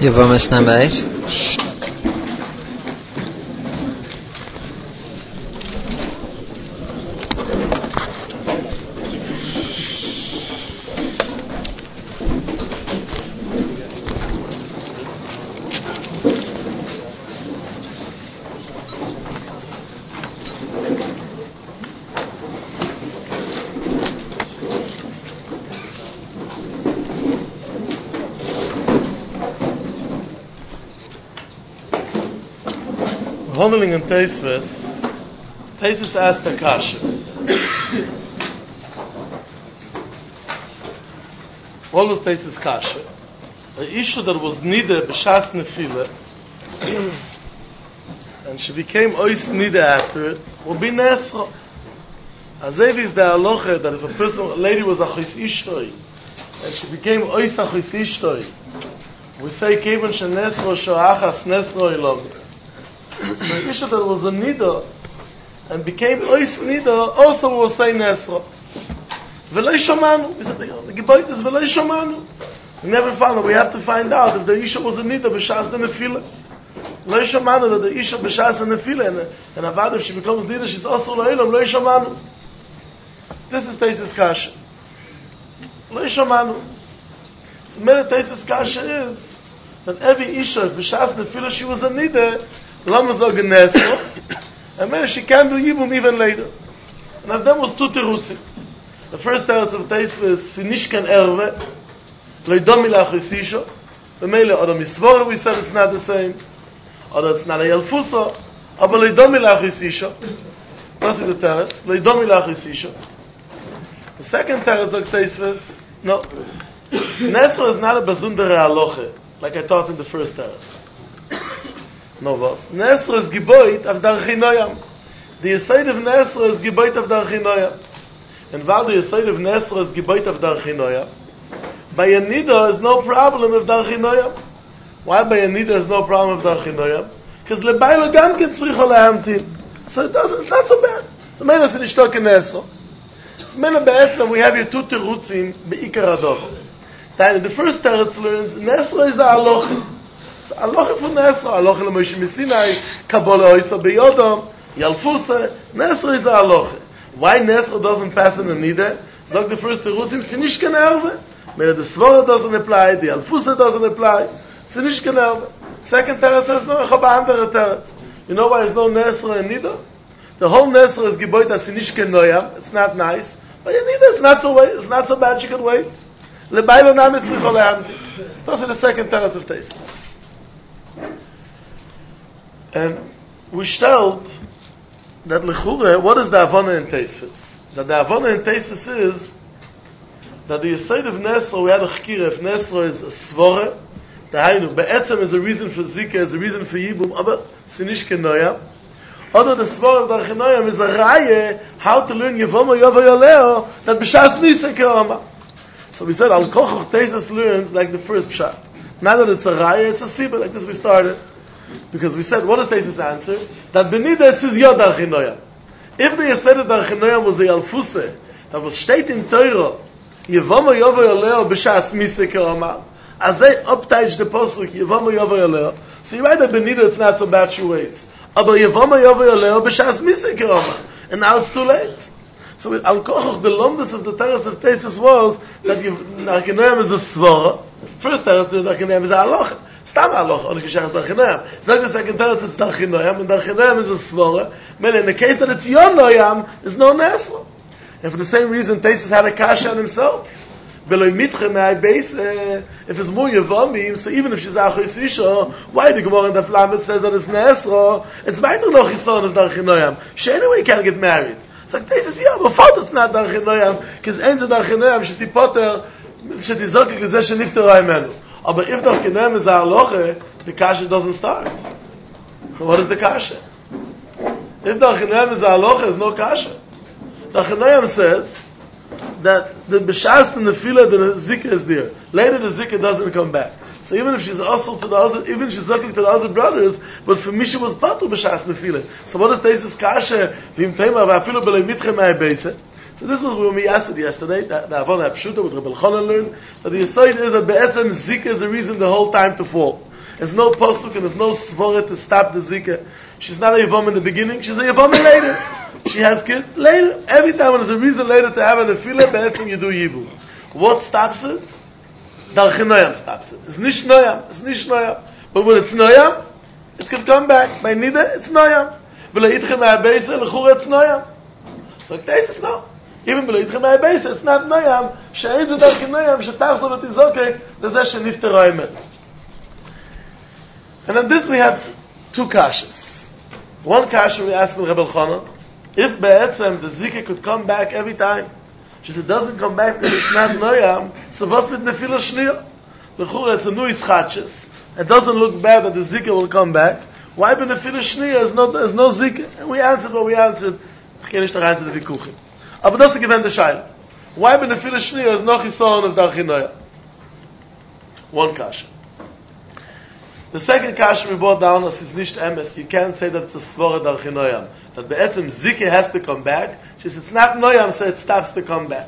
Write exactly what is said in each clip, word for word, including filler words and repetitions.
Yevama number eight. Handling in Teisves, Teisves asked a kasha. What was Teisves kasha? The issue that was nida b'shas nefila, and she became ois nida after it, will be nesra. Azev is the halacha that if a person, a lady was achis ishtoi, and she became ois achis ishtoi, we say kevan shenesra shoachas nesra ilomis. So the issue that was a nida and became ois nida also will say nesra. V'lei shomanu. We said the gebayt is v'lei shomanu. We never found out. We have to find out if the issue was a nida b'shas the nefila. V'lei shomanu that the issue b'shas the nefila and and avad if she becomes nida she's also lo'ilam v'lei shomanu. This is Teises kasha. V'lei shomanu. So many Teises kasha is that every issue b'shas nefila she was a nida. Lama zogen nesro, and maybe she can do yibum even later. And of them was two terutzim. The first teretz of Teis was sinishkan erve, loidomi lachrisisho. The mele or the misvora we said it's not the same, or it's not a yalfusa, but loidomi lachrisisho. That's the teretz. Loidomi lachrisisho. The second teretz of Teis was no. Nesro is not a bazundere haloche, like I taught in the first teretz. No was. Nesra is geboit of Darchinoyam. The Yesod of Nesra is geboit of Darchinoyam. And while the Yesod of Nesra is geboit of Darchinoyam, by a nida is no problem of Darchinoyam. Why by a nida is no problem of Darchinoyam? Because lebaylo gam ken tzricha lehamtin. So it doesn't, it's not so bad. So mena se nishtok in Nesra. It's mena be'etzam, we have your two terutzim be'ikar adov. The first teretz learns, Nesra is a halocha. Aloch fun Nesra, aloch le Moshe Sinai, Kabbalah oisa beyodom, Yalfusa, Nesra is a aloch. Why Nesra doesn't pass in the nida? Zog the first terutzim, sinishkan erve. Maybe the svara doesn't apply, the Yalfusa doesn't apply, sinishkan erve. Second teretz says no, chaba andere teretz. You know why there's no Nesra in nida? The whole Nesra is geboit as sinishkan noyam. It's not nice, but in nida it's not so wait, it's not so bad. She can wait. Lebaylo nam etzricho lehamti. That's the second teretz of Teis. And we stelled that lechure, what is the Avona in Teisves? That the Avona in Teisves is that the Yesod of Nesra, we had a chkira, if Nesra is a svore, the Hainu, be'etzem is a reason for Zika, is a reason for Yibum, aber sinish kenoyam. Other the svore of Darchinoyam is a raye, how to learn Yevoma Yovo Yoleo, that b'shas Misa Kerama. So we said, Al Kochoch Teisves learns like the first pshat. Not that it's a raye, it's a sibah, like this we started. Because we said, what is Teisves answer? That Benides is Yod Darchinoyam. If the Yesod Darchinoyam was a Yalfuse, that was state in Torah, Yevoma Yovo Yoleo b'shas Misa Kerama, as they uptage the posuk, Yevoma Yovo Yoleo, so you write that Benides it's not so bad she waits. But Yevoma Yovo Yoleo b'shas Misa Kerama. And now it's too late. So Al Kochoch, the lomdus of the teretz of Teisves was that Darchinoyam is a svara. First teretz, Darchinoyam is a halacha. Stam halacha, only kishach Darchinoyam. So the second teretz is Darchinoyam, and Darchinoyam is a svara. But in the case that it's Yon Noyam, there's no Nesra. And for the same reason, Teisves had a kasha on himself. Below mitche me'ai beis, if it's more Yevomim, so even if she's Achos Isha, why the Gemara in the Flamet says that it's Nesra? It's weiter noch Yisron of Darchinoyam. She anyway can't get married. So Teisves, yeah, but fault it's not Darchinoyam, because ain't the Darchinoyam, sheti poter, sheti zokik lezeh shenifterah imenu. But if Darchinoyam is a halacha, the kasha doesn't start. What is the kasha? If Darchinoyam is a halacha, there's no kasha. Darchinoyam says that the b'shas and the fila, the zikah is there. Later the zikah doesn't come back. So even if she's also to the other, even if she's looking to the other brothers, but for me she was batu b'shas nefila. So what is Teisves kasha? V'im teima v'afilu b'lei mitche ma'ai beise. So this was when we asked it yesterday, that the Avon HaPshuta with Rebbe Elchanan learned, that the Yesod is that be'etzem zikah is the reason the whole time to fall. There's no posuk and there's no svora to stop the zika. She's not a yavam in the beginning. She's a yavam later. She has kids later. Every time when there's a reason later to have a nefila, be'etzim you do yibum. What stops it? Darchei noyam stops it. It's nish noyam. It's nish noyam. But when it's noyam, it can come back. By nida, it's noyam. V'lo yitchem ha'beisa l'chura it's noyam. So it's no. Even below Yitchem HaBeis, it's not Noyam, she'ein ze darkei Noyam, she'tachzor v'tizokek, lezeh she'nifter ha'emet. And on this we have two kashas. One kasha we asked Rebbe Elchanan, if be'etzem the zikah could come back every time, she said, doesn't come back because it's not Noyam, so what's with nefila shniyah? L'chura, it's a new ischatches. It doesn't look bad that the zikah will come back. Why be nefila shniyah? There's no, there's no zikah. And we answered what we answered. Ich gehe nicht rein zu den Vikuchim. Aber das ist gewähnt der Scheil. Why be nefila shniyah is noch isoron of darchei noyam? One kasha. The second kasha we brought down is it's nicht emes. You can't say that it's a svara darchei noyam. That be'etzem zikah has to come back. She says it's not noyam, so it stops to come back.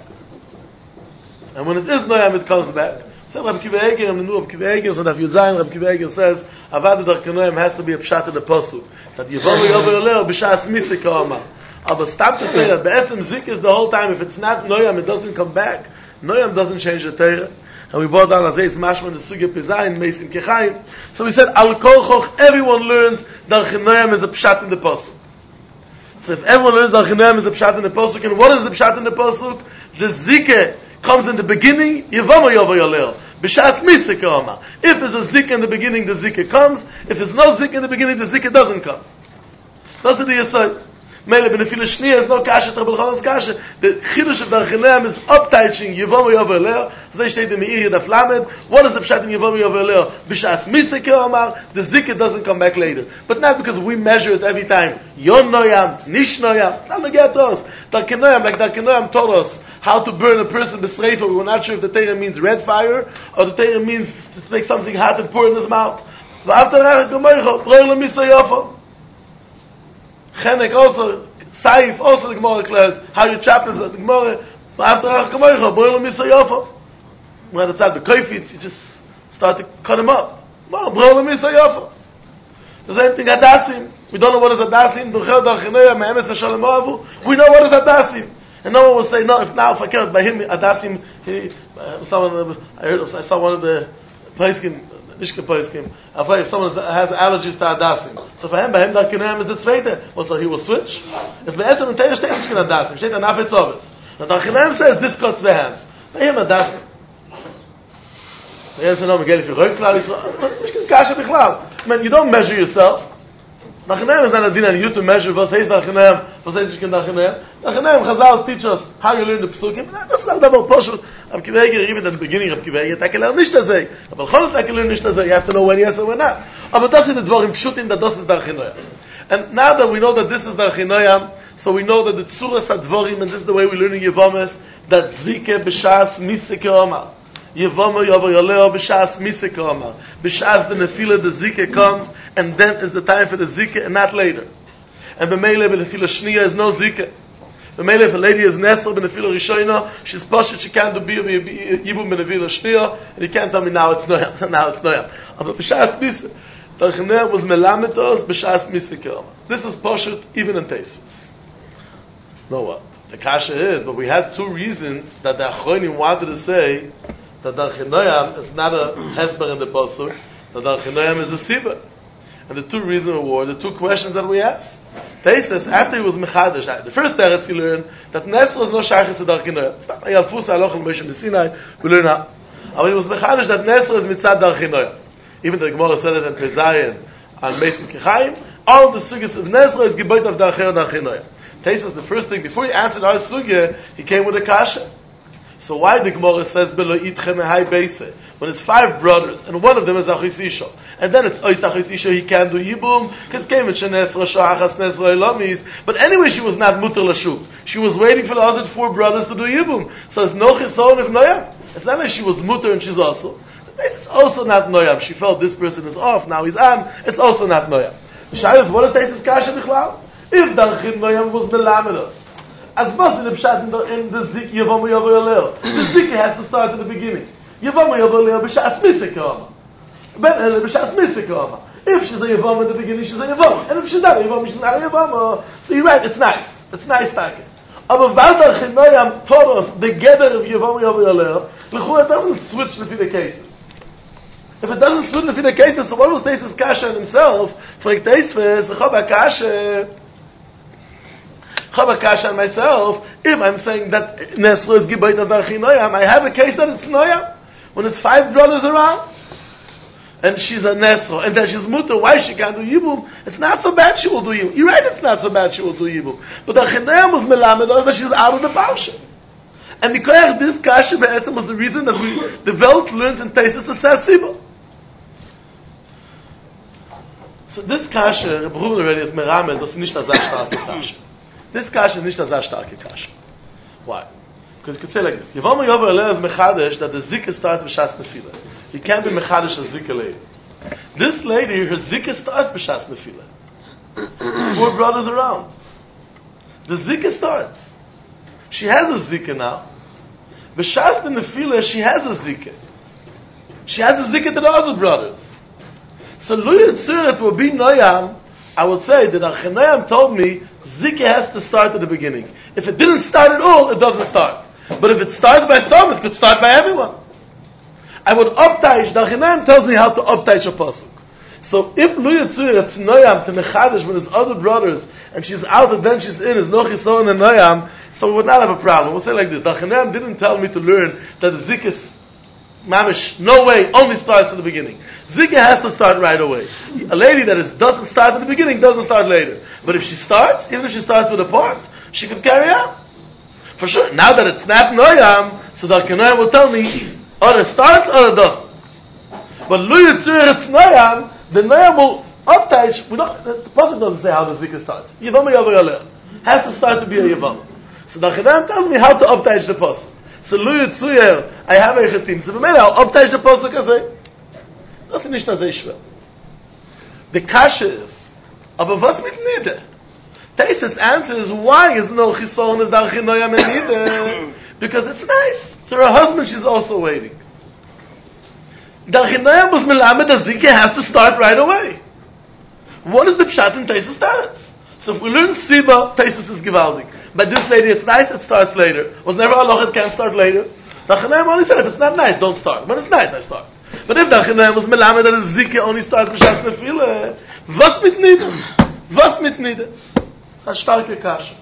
And when it is noyam, it comes back. So Reb Kiva Eger, and the new Reb Kiva Eger, so that Yud Zayin, Reb Kiva Eger says, Avad darchei noyam has to be a pshat in the pasuk. That Yevamu yover eleo b'shas misika omar. But stop to say that be'etzem zik is the whole time. If it's not noyam, it doesn't come back. Noyam doesn't change the Torah. And we brought down Azayis Mashma the Sugya Pizayin Meisim Kechayim. So we said Al Kol Choch. Everyone learns that noyam is a pshat in the pasuk. So if everyone learns that noyam is a pshat in the pasuk, and what is the pshat in the pasuk? The zikah comes in the beginning. Yevamu yover yoleo b'shas misika omar. If there's a zikah in the beginning, the zikah comes. If there's no zikah in the beginning, the zikah doesn't come. That's the yesod. Mele benefila shniya is no kasha to Rebbe Elchanan's kasha. The chidush of darchei noyam is uptitching Yevamu yover eleo. Zeh steht in Meir Yedaf Lamed. What is the pshat in Yevamu yover eleo? B'shas misika omar. The zikah doesn't come back later, but not because we measure it every time. Yon noyam, nish noyam. Not like us. Darchei noyam, like darchei noyam taught us how to burn a person b'sreifa. We were not sure if the Torah means red fire or the Torah means to make something hot and pour in his mouth. V'after rach gomoicho, broi lo misa yofa. Chenek also, Saif also the Gemara declares how you chop it. The Gemara after Achkamoicha, Boil Misa Yofa. When it's at the Koifitz, you just start to cut him up. Boil Misa Yofa. The same thing Hadassim. We don't know what is Hadassim. Duchel Darchei Me'emetz Hashalom Oavu. We know what is Hadassim. And no one will say, no, if now if I can't by him Hadassim, he, uh, someone I heard of, I saw one of the Paiskim. If someone has allergies to Hadassim, so for him, by him, darchei noyam is the zweite. Well, so he will switch. If Be'etzem and Teir steht nicht in Hadassim, steht an Afetz Ovis. The darchei noyam says, this cuts the hands. By him, Hadassim. So he says, no, Miguel, if you roik klal, Yisrael, kasha bichlal. I mean, you don't measure yourself. Darchei noyam is not a din on you to measure, was says darchei noyam, was says darchei noyam. Darchei noyam, Chazal teach us how you learn the Pesukim. That's not double poshul. Reb Kiva Eger, even at the beginning, Reb Kiva Eger, take learn nicht azay. But Elchanan take learn nicht azay. You have to know when yes or when not. But das is the dvarim pshutim that das is darchei noyam. And now that we know that this is darchei noyam, so we know that the tzuras advarim, and this is the way we learn in Yevamis, that zike b'shas misike omar. Yevamu yover yoleo b'shas misike omar. B'shas the nefila, the zike comes, and then is the time for the zike, and not later. And b'meile b'nefila shniya is no zike. The male if a lady is nesel b'nefila rishona, she's poshet, she can't do yibum b'nefila shniya, and you can't tell me now it's noyam. Now it's noyam. But b'shas misa, darchei noyam was melamed us b'shas misa kerama. This is poshet even in Teisvus. Know what? The kasha is, but we had two reasons that the Achronim wanted to say that darchei noyam is not a hesber in the pasuk, that darchei noyam is a sibah. And the two reasons were the two questions that we asked. They says after he was mechadish, the first teretz he learned that Nesra is no shaychus to darchei noyam. It's not like Yalfus Aloch and Moshe B'Sinai. We learn how. But he was mechadish that Nesra is mitzad darchei noyam. Even the Gemara said it in Pezayin and Meisim Kechayim. All the sugyas of Nesra is geboit of darchei darchei noyam. They says the first thing before he answered our sugya, he came with a kasha. So why the Gemara says Belo Itchem Hai Beise? When it's five brothers and one of them is Achis Isha, and then it's Ois Achis Isha, he can't do Yibum because came with Shenesra Shachas Nesra Elamis. But anyway, she was not Mutter Lashuk. She was waiting for the other four brothers to do Yibum. So it's no Chison if Noyam. It's not like she was Mutter and she's also. It's also not Noyam. She felt this person is off. Now he's on. It's also not Noyam. The Shayla is what is Teisus Kasha Bichlal? If Darchei Noyam was Melamed us. As was in the pshat in the, in the zik Yevamu yover yoleo. The zik has to start at the beginning. Yevamu yover yoleo b'shas misik yom. If she's a Yavam at the beginning, she's a Yavam. And if she's not a Yavam, she's not a Yavam. So you're right, it's nice. It's nice packet. Aber Valda Chinoyam taught us the gather of Yavam Yavam Yaleh. L'chua, it doesn't switch to the cases. If it doesn't switch to the cases, so what was Tesis Kasha himself? For Tesis, Chaba Kasha, Chaba Kasha and myself, if I'm saying that Nesro is Gibayt of Chinoyam, I have a case that it's Noyam. When it's five brothers around, and she's a Nesro, and then she's mutter, why she can't do Yibum? It's not so bad she will do Yibum. You're right, it's not so bad she will do Yibum. But the Chinayam was melamed us that she's out of the Parsha. And because this Kasha Be'etzim was the reason that we developed, learned, and tasted the Tzasiba. So this Kasha, Rebbe Ruben already is meramed, das ist nicht eine sehr starke Kasha. This Kasha is nicht eine sehr starke Kasha. Why? Because you could say like this. Yavam Yavam Yaleh is mechadesh that the zikah starts b'shas nefila. You can't be mechadesh a zikah lady. This lady, her zikah starts b'shas nefila. There's four brothers around. The zikah starts. She has a zikah now. B'shas nefila, she has a zikah. She has a zikah to the other brothers. So Lu Yitzirat will be Noyam. I would say that Achenayam told me zikah has to start at the beginning. If it didn't start at all, it doesn't start. But if it starts by some, it could start by everyone. I would uptaish. The Achenayam tells me how to uptaish a pasuk. So if Lu Yitzirat it's Noyam to Mechadish with his other brothers, and she's out and then she's in, is no Chison and Noyam, so we would not have a problem. We'll say like this. The Achenayam didn't tell me to learn that the zikah Mamish, no way, only starts at the beginning. Zikah has to start right away. A lady that is, doesn't start at the beginning doesn't start later. But if she starts, even if she starts with a part, she could carry on. For sure. Now that it's not Noyam, so the Noyam will tell me, or it starts or it doesn't. But Lu Yitzir, it's Noyam, the Noyam will uptouch, we don't, the Pasuk doesn't say how the Zikah starts. Yavam Yavam Yaleh. Has to start to be a Yavam. So the Noyam tells me how to uptouch the Pasuk. So Lu Yitzuyer, I have a chetim. So b'meila, I'll uptouch the pasuk azay. Das ist nicht azay schwer. The kasha is, aber was mit nida? Taisa's answer is, why is no chison is dar chinoyam and nida? Because it's nice. To her husband, she's also waiting. Dar chinoyam was melamed, the zikah has to start right away. What is the pshat in Taisa starts? So if we learn Siba, Taisus is Givaldik. But this lady, it's nice, it starts later. Was never Allah, it can't start later. The Chanaim only said, if it's not nice, don't start. But it's nice, I start. But if the Chanaim was Melamed, that the Zikah only starts B'shas Nefila, was mit Nida? Was mit Nida? A starke Kasha.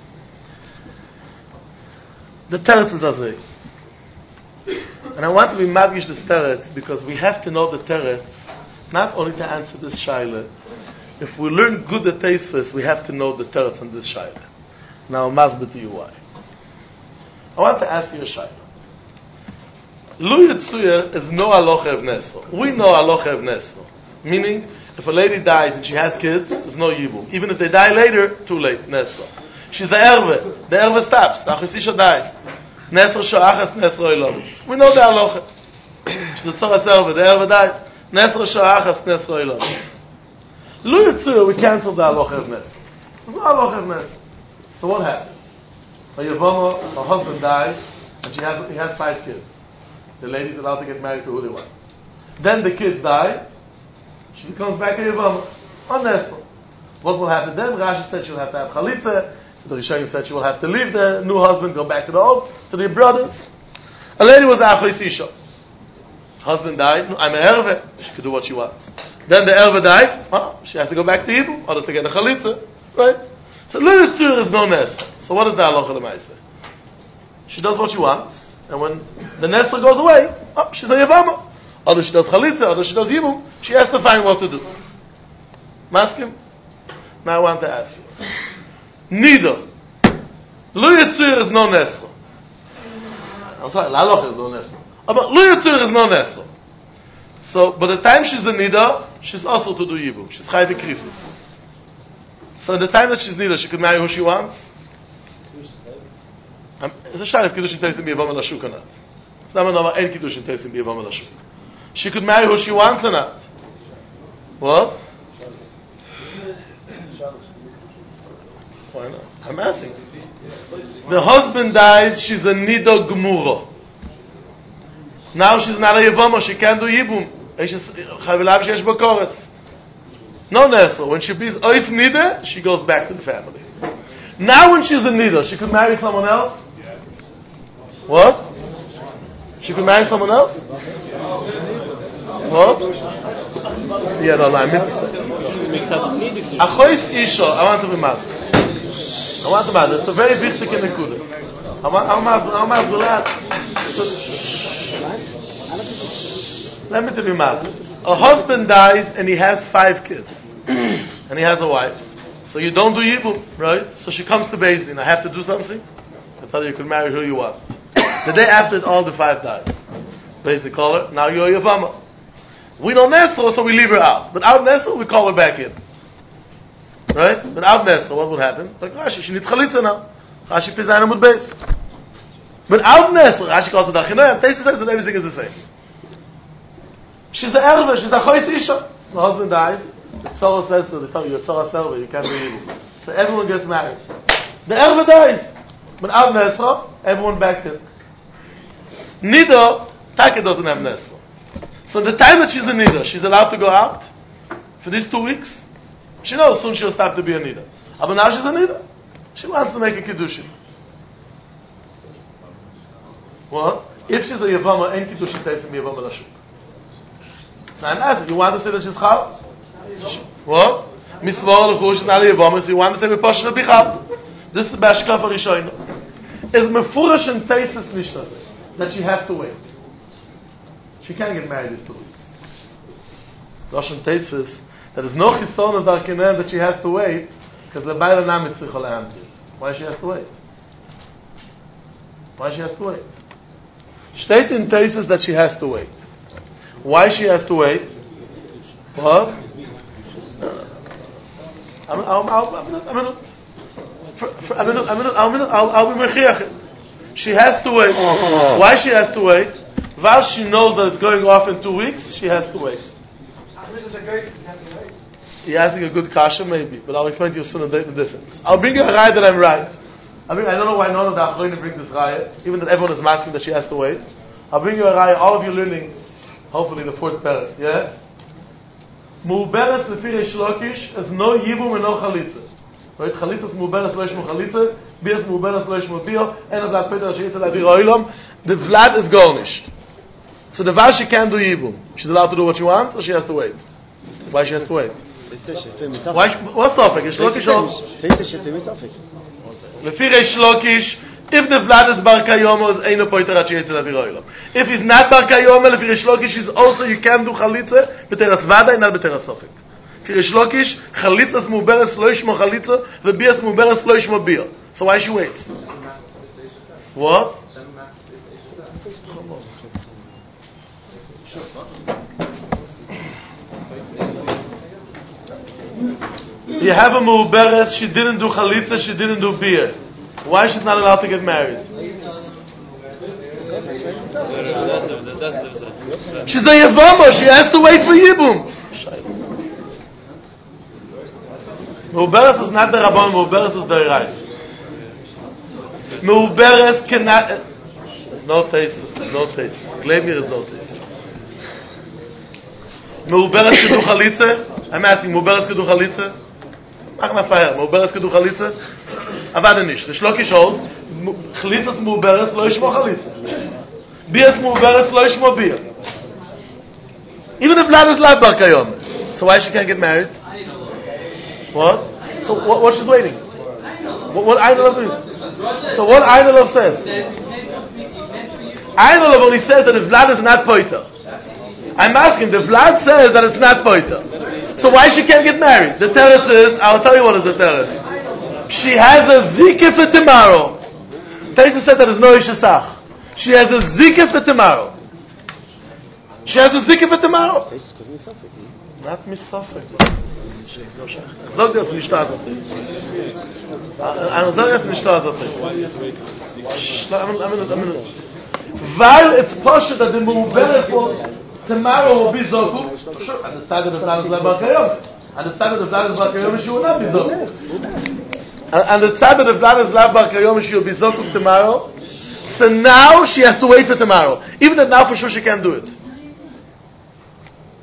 The Teretz is Azay. And I want to be madgish this Teretz, because we have to know the Teretz, not only to answer this Shaila. If we learn good at Teisves, we have to know the Teretz on this Shaila. Now, I'll masbid to you why. I want to ask you a Shaila. Lu Yitzuyer is no alocha of Nesro. We know alocha of Nesro. Meaning, if a lady dies and she has kids, there's no Yibum. Even if they die later, too late, Nesro. She's a Erve. The Erve stops. The Achusisha dies. Nesro Shoachas, Nesro Ilobis. We know the alocha. She's a Tzoras Erve. The Erve dies. Nesro Shoachas, Nesro Ilobis. Lu Yitzuyer, we cancel the alocha of Nesro. There's no alocha of Nesro. So what happens? A Yavama, her husband dies, and she has, he has five kids. The lady's allowed to get married to who they want. Then the kids die, she becomes back a Yavama. On Nesro. What will happen then? Rashi said she'll have to have Chalitza. The Rishonim said she will have to leave the new husband, go back to the old, to the brothers. A lady was Achos Isha. Husband died, I'm an Erve. She could do what she wants. Then the Erve dies, oh, she has to go back to Yibum, in order to get a Chalitza. Right? So Lu Yitzur is no Nesra. So what is the halacha l'maaseh? She does what she wants, and when the Nesra goes away, oh, she's a Yavama. Or she does Chalitza, or she does Yibum, she has to find what to do. Maskim? Now I want to ask you. Neither. Lu Yitzur is no Nesra. I'm sorry, la halacha is no Nesra. But Lu Yitzur is no Nesra. So, by the time she's a Nida, she's also to do Yibum. She's Chai B'Krisis. So, in the time that she's Nida, she could marry who she wants. It's a shayla if Kiddushin Teisim B'Yavam Elashuk or not. It's not a any Kiddushin Teisim B'Yavam Elashuk. She could marry who she wants or not. What? Why not? I'm asking. The husband dies, she's a Nida Gemura. Now she's not a Yavama, she can't do Yibum. No nesel. When she is oif nida, she goes back to the family. Now when she's a nida, she could marry someone else? What? She could marry someone else? What? Yeah, no, no, I meant to say. Achois isha, I want to be masked. I want to be masked. It's a very big thing in the kudah. I want to be masked. Let me to be masked. A husband dies and he has five kids. And he has a wife. So you don't do yibum, right? So she comes to Beis Din. I have to do something? I tell you, you can marry who you want. The day after it, all the five dies. Beis Din call her, now you're Yavama. We don't nestle, so we leave her out. But out nestle, we call her back in. Right? But out nestle, what would happen? It's like Rashi, she needs chalitza now. Rashi pizayna mud beis. But out nestle, Rashi calls it achinoyam. Taisa says that everything is the same. She's an erva, she's a chois isha. The husband dies. The tzara says to her, they tell you, you're tzara selva, you can't be evil. So everyone gets married. The erva dies. But out nestle, everyone back in. Nida, Taka doesn't have nestle. So the time that she's a nida, she's allowed to go out for these two weeks. She knows soon she'll start to be a nida. But now she's a nida. She wants to make a kiddushin. What? If she's a yavama, ain't kiddushin takes me yavama lashuk. So I'm asking, you want to say that she's chal? What? Misvor l'chush is not a yavama, so you want to say b'posh l'bichal. This is the bashkaf harishoyna. Is mefurash and teises nishtas that she has to wait. She can't get married these two weeks. Rosh and Teisvis, there is no chison of Darkinen that she has to wait, because the Bayra Namit Tzricha Le'amtir. Why she has to wait? Why she has to wait? Steht in Teisvis that she has to wait. Why she has to wait? What? I'm I'm I'm I'm I'm I'll be mechiach. She has to wait. Why she has to wait? While she knows that it's going off in two weeks, she has to wait. You're asking a good kasha, maybe, but I'll explain to you soon the difference. I'll bring you a raya that I'm right. I mean, I don't know why none of the achronim bring this raya, even that everyone is masking that she has to wait. I'll bring you a raya, all of you learning, hopefully the fourth parak, yeah? Mu'beres lefi Reish Lakish is no yibum and no chalitza. Right? Chalitza is mu'beres lo yishmu chalitza, bia is mu'beres lo yishmu bia, and a vlad peter she'yitza la'avir oilom. The vlad is garnished. So the Vashi can't do Yibum. She's allowed to do what she wants, or she has to wait? Why she has to wait? Why? What's the Sofik? Reish Lakish or? Lefi Reish Lakish, if the Vlad is Bar Kayomo, is Eino Poiter At She'yetzel Avir Oilam. If he's not Bar Kayomo, Lefi Reish Lakish is also, you can do Chalitza, B'teras Vada, and not B'teras Sofik. Lefi Reish Lakish, Chalitza is Muberes Lo Yishmo Chalitza, V'Bia is Muberes Lo Yishmo Bia. So why she waits? What? You have a mu'beres, she didn't do chalitza, she didn't do beer. Why she's not allowed to get married? She's a yavama, she has to wait for yibum. Mu'beres is not the rabban, mu'beres is the irais. Mu'beres cannot... There's no taste, there's no taste. Believe me, there's no taste. Mu'beres can do chalitza? I'm asking, mu'beres can do chalitza? Mach mal feier, mu'beres can do chalitza? Aber nicht. The Shlokish holds, chalitza is mu'beres, lo yishmo chalitza. Bia is mu'beres, lo yishmo bia. Even if Vlad is live bar kayom. So why she can't get married? What? So what, what she's waiting? What, what Einolov means? So what Einolov says? Einolov only says that if Vlad is not poiter. I'm asking, the Vlad says that it's not poiter. So why she can't get married? The teretz is, I'll tell you what is the teretz. She has a zikah for tomorrow. Taisa said that there's no ishasach. She has a zikah for tomorrow. She has a zikah for tomorrow. Not misafek. Sag dir, dass nicht da ist. Sag dir, dass nicht da ist. Weil it's posh that the mu'beres will tomorrow will be zoku. Sure, and the side of the Vlad is Bar Kayom. And the side of the Vlad is Bar Kayom, she will not be zoku. And the side of the Vlad is Bar Kayom, she will be zoku tomorrow. So now she has to wait for tomorrow. Even that now for sure she can't do it.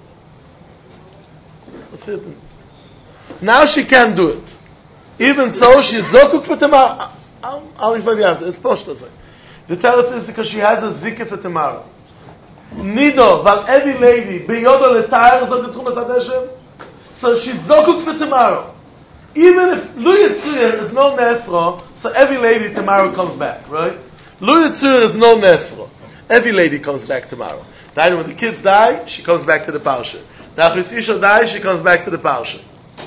Now she can't do it. Even so, she's zokuk for tomorrow. I'll, I'll explain you after. It's posh to say. The teretz is because she has a zikah for tomorrow. Nido, val every lady, beyodo letayr, zokuk chumas adeshem. So she's zokuk for tomorrow. Even if Lu Yitzir is no Nesro, so every lady tomorrow comes back, right? Lu Yitzir is no Nesro. Every lady comes back tomorrow. Then when the kids die, she comes back to the Parsha. The Achris Isha dies, she comes back to the Parsha.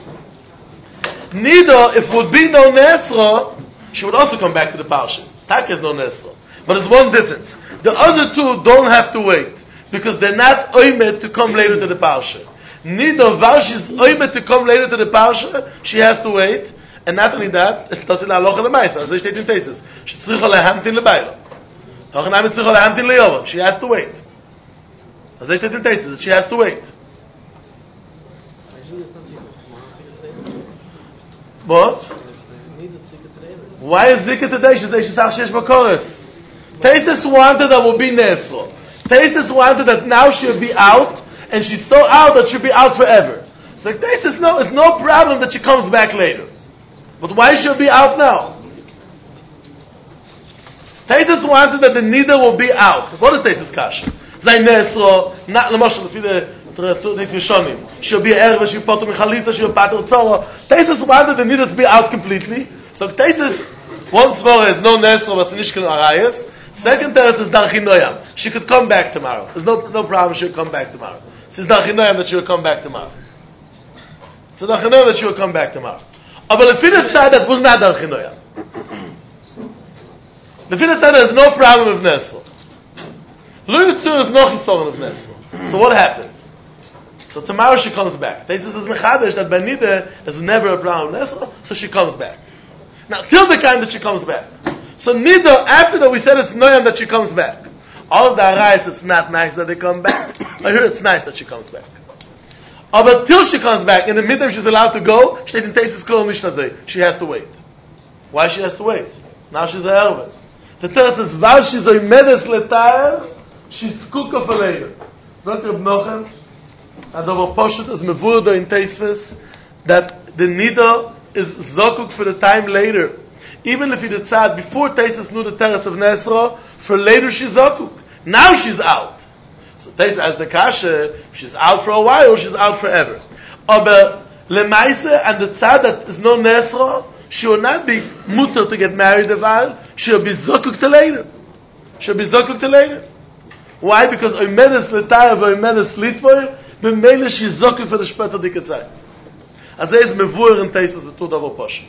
Nido, if would be no Nesro, she would also come back to the Parsha. Tak is no Nesro. But there's one difference. The other two don't have to wait, because they're not oimed to come later to the Parsha. Nido, while she's oimed to come later to the Parsha, she has to wait. And not only that, it doesn't allow her lemaisa, as they state in Tesis. She tzricha lehamtin lebayla. Hochanami tzricha lehamtin leyovam. She has to wait. As they state in Tesis, she has to wait. What? Why is Zikah today? She says she's Shesh Bakoris. Tesis wanted that will be Nesro. Tesis wanted that now she'll be out, and she's so out that she'll be out forever. So Tesis, no, it's no problem that she comes back later. But why should be out now? Tesis wanted that the Nida will be out. What is Tesis Kasha? Zayn Nesro, not Lamashal, if you she'll be Erva, she'll Potter Michalitza, she'll Pater Tzora. Tesis wanted the Nida to be out completely. So Tesis, one Tzvora is no Nesro, but Nishkan Arayas. Second teretz is Darchinoyam. She could come back tomorrow. There's no, no problem, she'll come back tomorrow. It's Darchinoyam that she'll come back tomorrow. It's Darchinoyam that she'll come back tomorrow. But the Fidat said that was not Darchinoyam. The Fidat said there's no problem with Nesro. Lu Yitzur is no chisoron of Nesro. So what happens? So tomorrow she comes back. Tesis is Mechadesh that Benida is never a problem with Nesro, so she comes back. Now, till the time that she comes back. So Nido, after that we said it's Noyam that she comes back. All of the Arayis, it's not nice that they come back. I hear it's nice that she comes back. Oh, but till she comes back, in the meantime she's allowed to go, she has to wait. Why she has to wait? Now she's a Erva. The Teretz says, while she's a Medes Letayr, she's Kuka for later. Zok Reb Nochem, Adover Poshet is Mevurda in Teisves, that the Nido is Zokuk for the time later. Even if he decided before Teisves knew the Teretz of Nesro, for later she's Zokuk. Now she's out. So Teisves as the Kasha, she's out for a while, she's out forever. Aber Lemaise and the Tzad that is no Nesro, she will not be mutter to get married a while, she'll be Zokuk to later. She'll be Zokuk to later. Why? Because Oimedes Letayr Oimedes Litvoy, B'meile she's Zokuk for the Shpeter Dike Zeit. As er is Mevur in Teisves with Tudavo Poshet.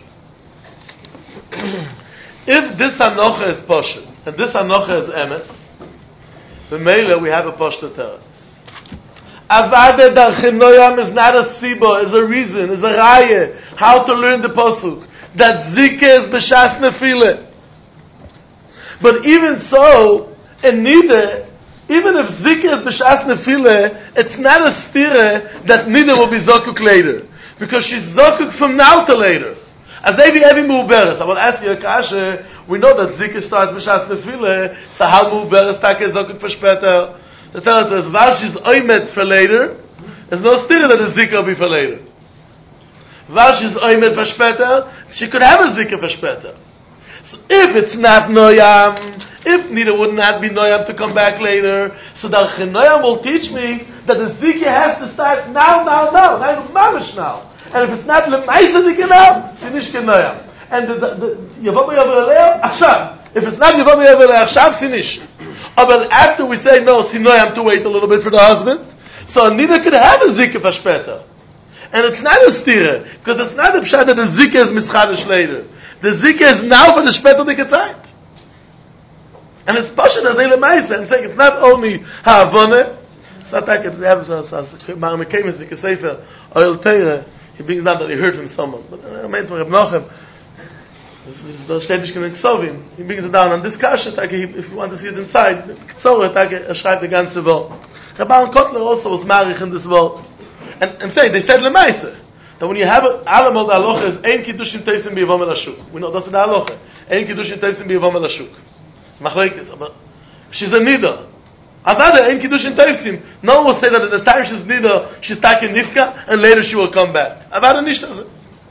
If this Anocha is Poshet, and this Anocha is Emes, B'meile we have a Poshet Teretz. Avada Darchinoyam is not a Sibo, is a reason, is a Raye, how to learn the Posuk. That Zikah is B'shas Nefile. But even so, in neither, even if Zikah is B'shas Nefile, it's not a stire that neither will be Zokuk later. Because she's Zokuk from now to later. As they be every Mu'beres. I will ask you a kasha, we know that Zikah starts B'shas Nefile, so how Mu'beres take Zokuk for Shpeter? The Torah says, while she's Oimet for later, there's no stire that the Zikah will be for later. While she's Oimet for Shpeter, she could have a Zikah for Shpeter. So if it's not Noyam, if neither would not be Noyam to come back later, so that Noyam will teach me that the Zikah has to start now, now, now, now, mamish now. And if it's not Lemaisa Zikah now, Sinishke Noyam. And the Yavam Yavar Eleo, Achshav. If it's not Yavam Yavar Eleo, Achshav, Sinish. But after we say no, Sinoyam to wait a little bit for the husband, so neither could have a Zikah for Shpeter. And it's not a stire, because it's not a pshat that the Zikah is mischadish later. The Zikah is now for the Shpeter Dike Zeit. And it's passion as Eile Meise, and saying it's not only Ha'avone, it's not like it's Ma'amekemis Dike Sefer, Oil Teire, he brings down that he heard from someone. But I meant for Reb Nochem, das steht nicht genug Sovim, he brings it down on this kasha, if you want to see it inside, K'tzore, er schreibt the ganze Wort. Rabban Kotler also was marich in this Wort. And I'm saying, they said Lemaise, that when you have Alamol the Halacha is Ein Kiddush in Teisim B'Yavam El Hashuk. We know that's the Halacha. Ein Kiddush in Teisim B'Yavam El Hashuk. Machlekes, but she's a Nida. Avada in Kiddushin Teifsim. No one will say that at the time she's nida, she's taking nifka, and later she will come back. Avada nicht does it.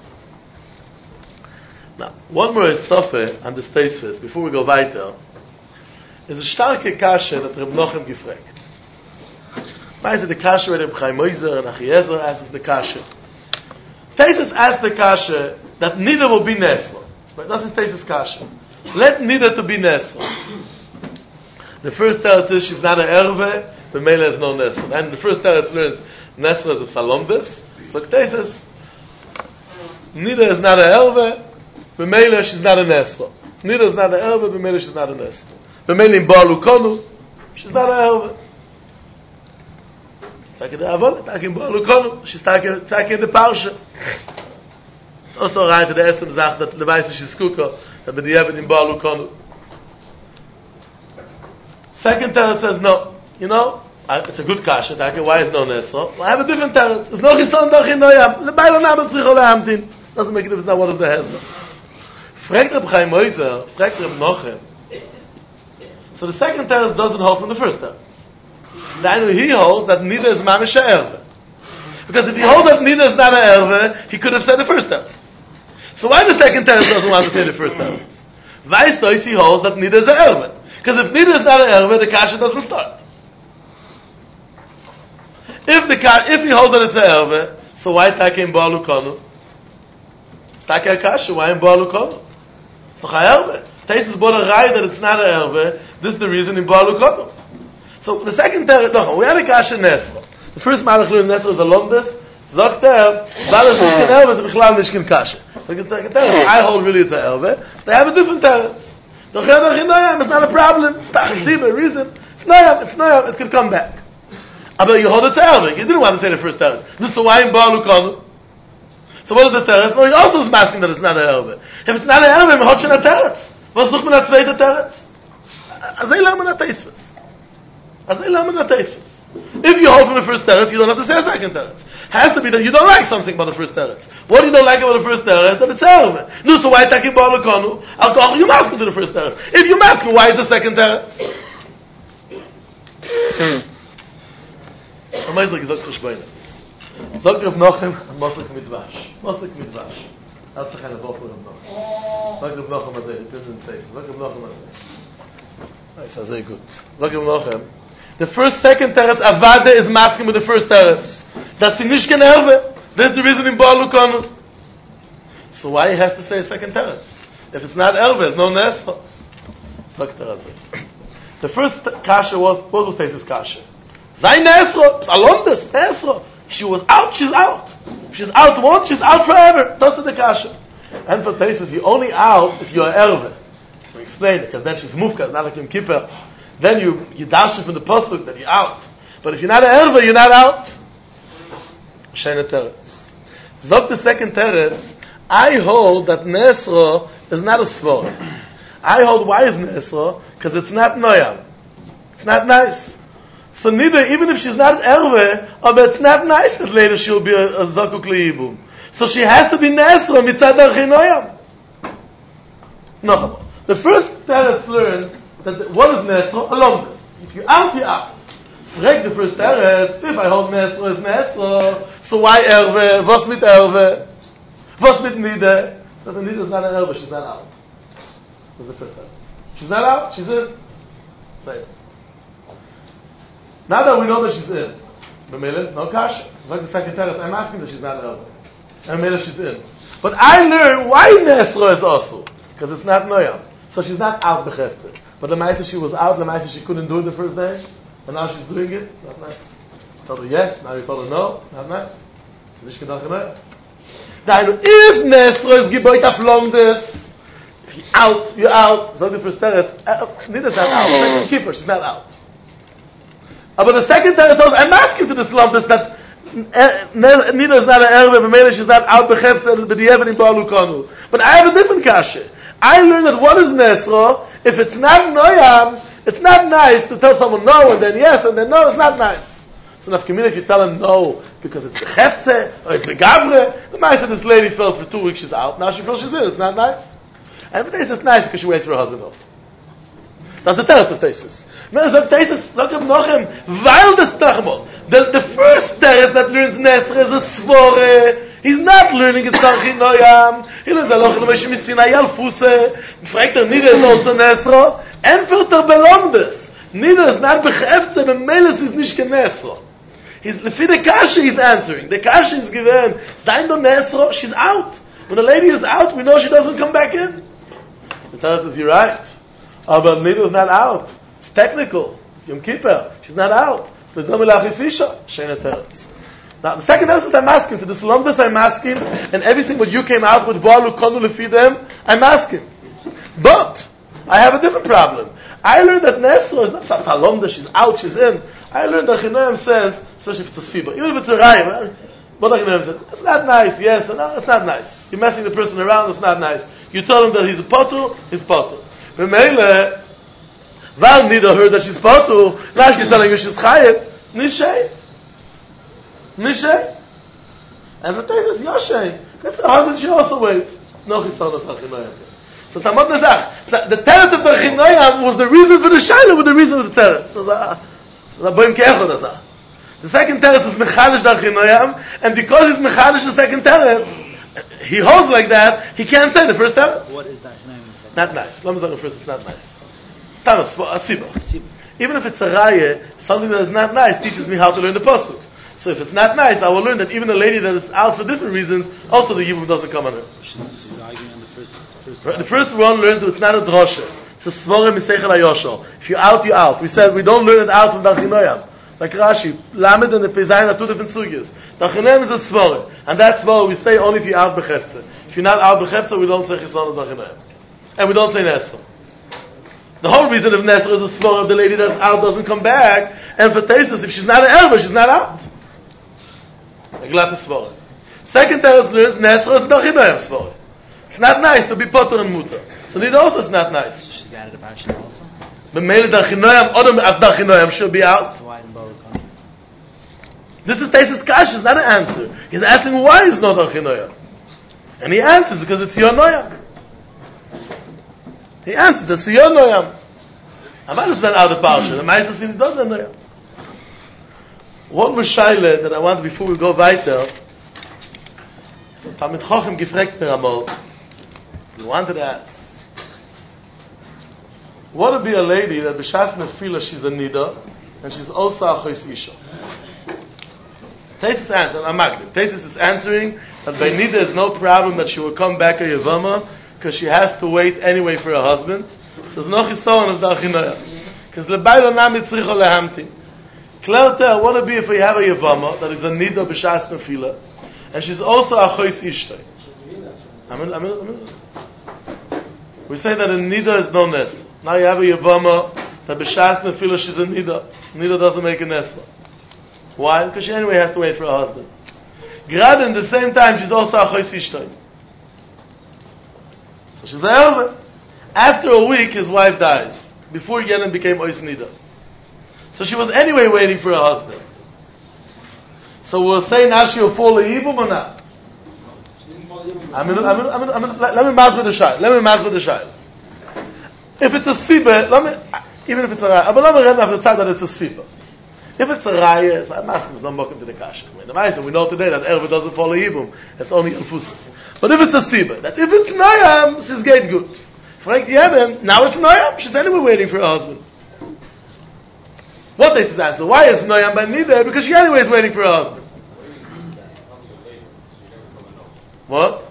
Now, one more Sofe on the space first, before we go weiter, is a starke Kasche that Reb Nochem gefragt. Why is it the Kasche where Reb Chaim Moiser and Achiezer asks the Kasche? Tesis asks the Kasche that neither will be Nesla. But das ist Tesis Kasche. Let neither to be Nesla. The first teretz is she's not an erve, the male is no Nesla. And the first teretz learns Nesla is a psalombis. So Tesis, neither is not an erve, the male she's not a Nesla. Neither is not an erve, the male she's not a Nesla. The male in Baal Ukonu, she's not an erve. She's taking the Avon, taking Baal Ukonu, she's taking, taking the Parsha. Also right to the Etzem Zach that the Weisse she's Kuka, that the Yevet in Baal Ukonu. Second teretz says no. You know, it's a good kasha. Why is no Nesro? I have a different teretz. It's no Chison Doch in Noyam. The Baal Nabat Tzricho Lehamtin. Doesn't make a difference now what is the Hezbollah. Fragt Reb Chaim Moiser, fragt Reb Nochem. So the second teretz doesn't hold from the first teretz. Then he holds that neither is mamish erve. Because if he holds that neither is not erve, he could have said the first teretz. So why the second teretz doesn't want to say the first teretz? Weiss dois he holds that neither is a erve. Because if neither is not an erve, the kasha doesn't start. If the if he holds that it's an erve, so why take in Baal Ukonu? It's take a kasha. Why in Baal Ukonu? It's not an erve. Taisus bought a rai that it's not an erve. This is the reason in Baal Ukonu. So the second teretz, no, we had a kasha Nesra. The first malach in Nesra was a lomdes. Sagt er, weil es nicht ein erve, ist bichlal nicht kein kasha. So the second teretz, I hold really it's an erve. They have a different teretz. It's not a problem. It's not a reason. It's noyam. It's noyam. It can come back. But you hold it to Elvik. You didn't want to say the first teretz. This is why in Baal Ukonu. So what is the teretz? No, he also is asking that it's not an Elvik. If it's not an Elvik, we hold a teretz. Was sucht man a zweite teretz? Azay laman a teisvis. Azay laman a teisvis. If you hold from the first teretz, you don't have to say a second teretz. Has to be that you don't like something about the first teretz. What do you don't like about the first teretz? That it's erve. No, so why take in Baal Ukonu? I'll call you masking to the first teretz. If you masking, why is the second teretz? Amazing gesagt Cheshbonis. Sagt Reb Nochem, Mosek mit Vash. Mosek mit Vash. Hat sich eine Woche Reb Nochem. Sagt Reb Nochem azay, it isn't safe. Sagt Reb Nochem azay. Nice, azay good. Sagt Reb Nochem. The first, second teretz, Avada is masking with the first teretz. That's in Nishken Erve. That's the reason in Baal Ukonu. So why he has to say a second teretz? If it's not Erve, it's no Nesra. Sagt er azay. The first kasha was, what was Tesis kasha? Zay Nesra, Psalondes, Nesra. She was out, she's out. If she's out once, she's out forever. That's the kasha. And for Tesis, you're only out if you're Erve. We explain it, because then she's Mufka, not like Yom Kippur. Then you, you dash it from the pasuk that you're out. But if you're not an erve, you're not out. Shena teretz. Zog the second teretz, I hold that Nesra is not a svor. I hold why is Nesra? Because it's not noyam. It's not nice. So neither, even if she's not erve, but it's not nice that later she'll be a, a zakuk leibum. So she has to be Nesra mitzad archi noyam. No. The first teretz learned that the, what is Nesra? Along this. If you're out, you're out. Frag the first teretz, if I hold Nesra is Nesra, so why erve? Was mit erve? Was mit nide? So the nide is not an erve, she's not out. That's the first teretz. She's not out, she's in. Say it. Now that we know that she's in, B'mele, no kasha. Like the second teretz, I'm asking that she's not erve. B'mele, she's in. But I learn why Nesra is also. Because it's not noyam. So she's not out b'cheftzeh. But the Maisa she was out, the Maisa she couldn't do it the first day, and now she's doing it. It's not nice. You told her yes, now you told her no. It's not nice. It's nicht gedacht enough. Now, if Nesra is geboit aflong this, you're out, you're out. So the first teretz, Nida's not out. Second keeper, she's not out. Uh, but the second teretz says, I'm asking to this love this that Nida is not an erve, but she's not out b'cheftzeh, but the Yeven in Baal Ukonu. But I have a different kasha. I learned that what is Nesra? If it's not noyam, it's not nice to tell someone no and then yes and then no. It's not nice. So nafkamina, if you tell him no because it's bechefze or it's begavre, the mice of this lady felt for two weeks she's out. Now she feels she's in. It's not nice. And for Tesis, it's nice because she waits for her husband also. That's the teretz of Tesis. The, the first teretz that learns Nesra is a svore. He's not learning his Darchei Noyam. He learns Aloch L'Moshe Misinai Al Fuse. Fragt er, Nida is also Nesra. And wird er belondes. Nida is not bechefze, but Meles is nicht ke Nesra. He's, for the Kasha he's answering. The Kasha is given, Stein do Nesra, she's out. When a lady is out, we know she doesn't come back in. The Torah says, you're right. Oh, but Nida is not out. It's technical. It's Yom Kippur. She's not out. So now the second verse is I'm asking, to the Salomdas I'm asking, and everything what you came out with, I'm asking. But, I have a different problem. I learned that Nesra is not Salomda, she's out, she's in. I learned that Chinoyam says, especially if it's a Siba, even if it's a Raya, what Chinoyam says, it's not nice, yes, no, it's not nice. You're messing the person around, it's not nice. You tell him that he's a potu, he's potu. Remember, Val Nida heard that she's potu, now she's telling you she's chayet. Nishay. Nishay. And the thing is, Yoshay. That's the husband she also waits. No, he's not a Chinoyam. So Samad Nezach, the teretz of the Chinoyam was the reason for the Shaila, was the reason for the teretz. So the Boim Ke'echot Azah. The second teretz is Mechadish the Chinoyam, and because he's Mechadish the second teretz, he holds like that, he can't say the first teretz. What is that? Not nice. Let me say first, it's not nice. Tamas, a siba. Even if it's a raya, something that is not nice teaches me how to learn the pasuk. So if it's not nice, I will learn that even a lady that is out for different reasons, also the yibum doesn't come on her. She's arguing on the first. first the first one learns that it's not a drosha. It's a svore misechel hayosho. If you're out, you're out. We said we don't learn it out from Darchei Noyam. Like Rashi, Lamed and the Pezayin are two different sugyas. Darchei Noyam is a svore, and that svore we say only if you're out bechefze. If you're not out bechefze, we don't say chisron of Darchei Noyam. And we don't say Nesra. The whole reason of Nesra is a svore of the lady that's out doesn't come back, and for Tesis, if she's not an Erva, she's not out. A glatt svore. Second teretz learns Nesra is Darchei Noyam svore. It's not nice to be potter and mutter. So Nida also is not nice. She's added a passion also. But maybe Darchei Noyam, Odom af Darchei Noyam should be out. So why in Baruch Hami? This is Tesis Kash, it's not an answer. He's asking why it's not Darchei Noyam. And he answers because it's your Noyam. He answered, "The Siyon Noyam." Amal is not out of Parsha. The Ma'aser seems not the Noyam. One Mishayle that I want before we go weiter. So Talmid Chochem gefragt mir amal. You wanted to ask, what would be a lady that b'shas nefila she's a nida and she's also a chois isha? Tesis answers. I'm Magdin. Tesis is answering that by nida is no problem that she will come back a yavama, because she has to wait anyway for her husband. So it's no chisaron of Darchei Noyam. Because lebaylo nami tzricho lehamtin. Clarita, what would be if we have a yavama that is a nida b'shas nefila, and she's also a chois ishtay? Amen, amen, amen. We say that a nida is no nes. Now you have a yavama that b'shas nefila she's a nida. Nida doesn't make a nes. Why? Because she anyway has to wait for her husband. Grad in the same time she's also a chois ishtay. So she's a Erva. After a week, his wife dies. Before Yemen became Ois Nida. So she was anyway waiting for her husband. So we'll say now she'll fall a Yibum or not? I mean, I mean, I mean, I mean, let me mass with the shayl. Let me mass with the shayl. If it's a Sibah, let me, even if it's a Raya, but let me read off the time that it's a Sibah. If it's a Raya, so I'm asking, it's not welcome to the Kasha. We know today that Erva doesn't fall a Yibum. It's only Elfusis. But if it's a Sibah, that if it's Noyam, she's get good. Frank Yemen, now it's Noyam, she's anyway waiting for her husband. What is his answer? Why is Noyam by Nida? Because she anyway is waiting for her husband. What?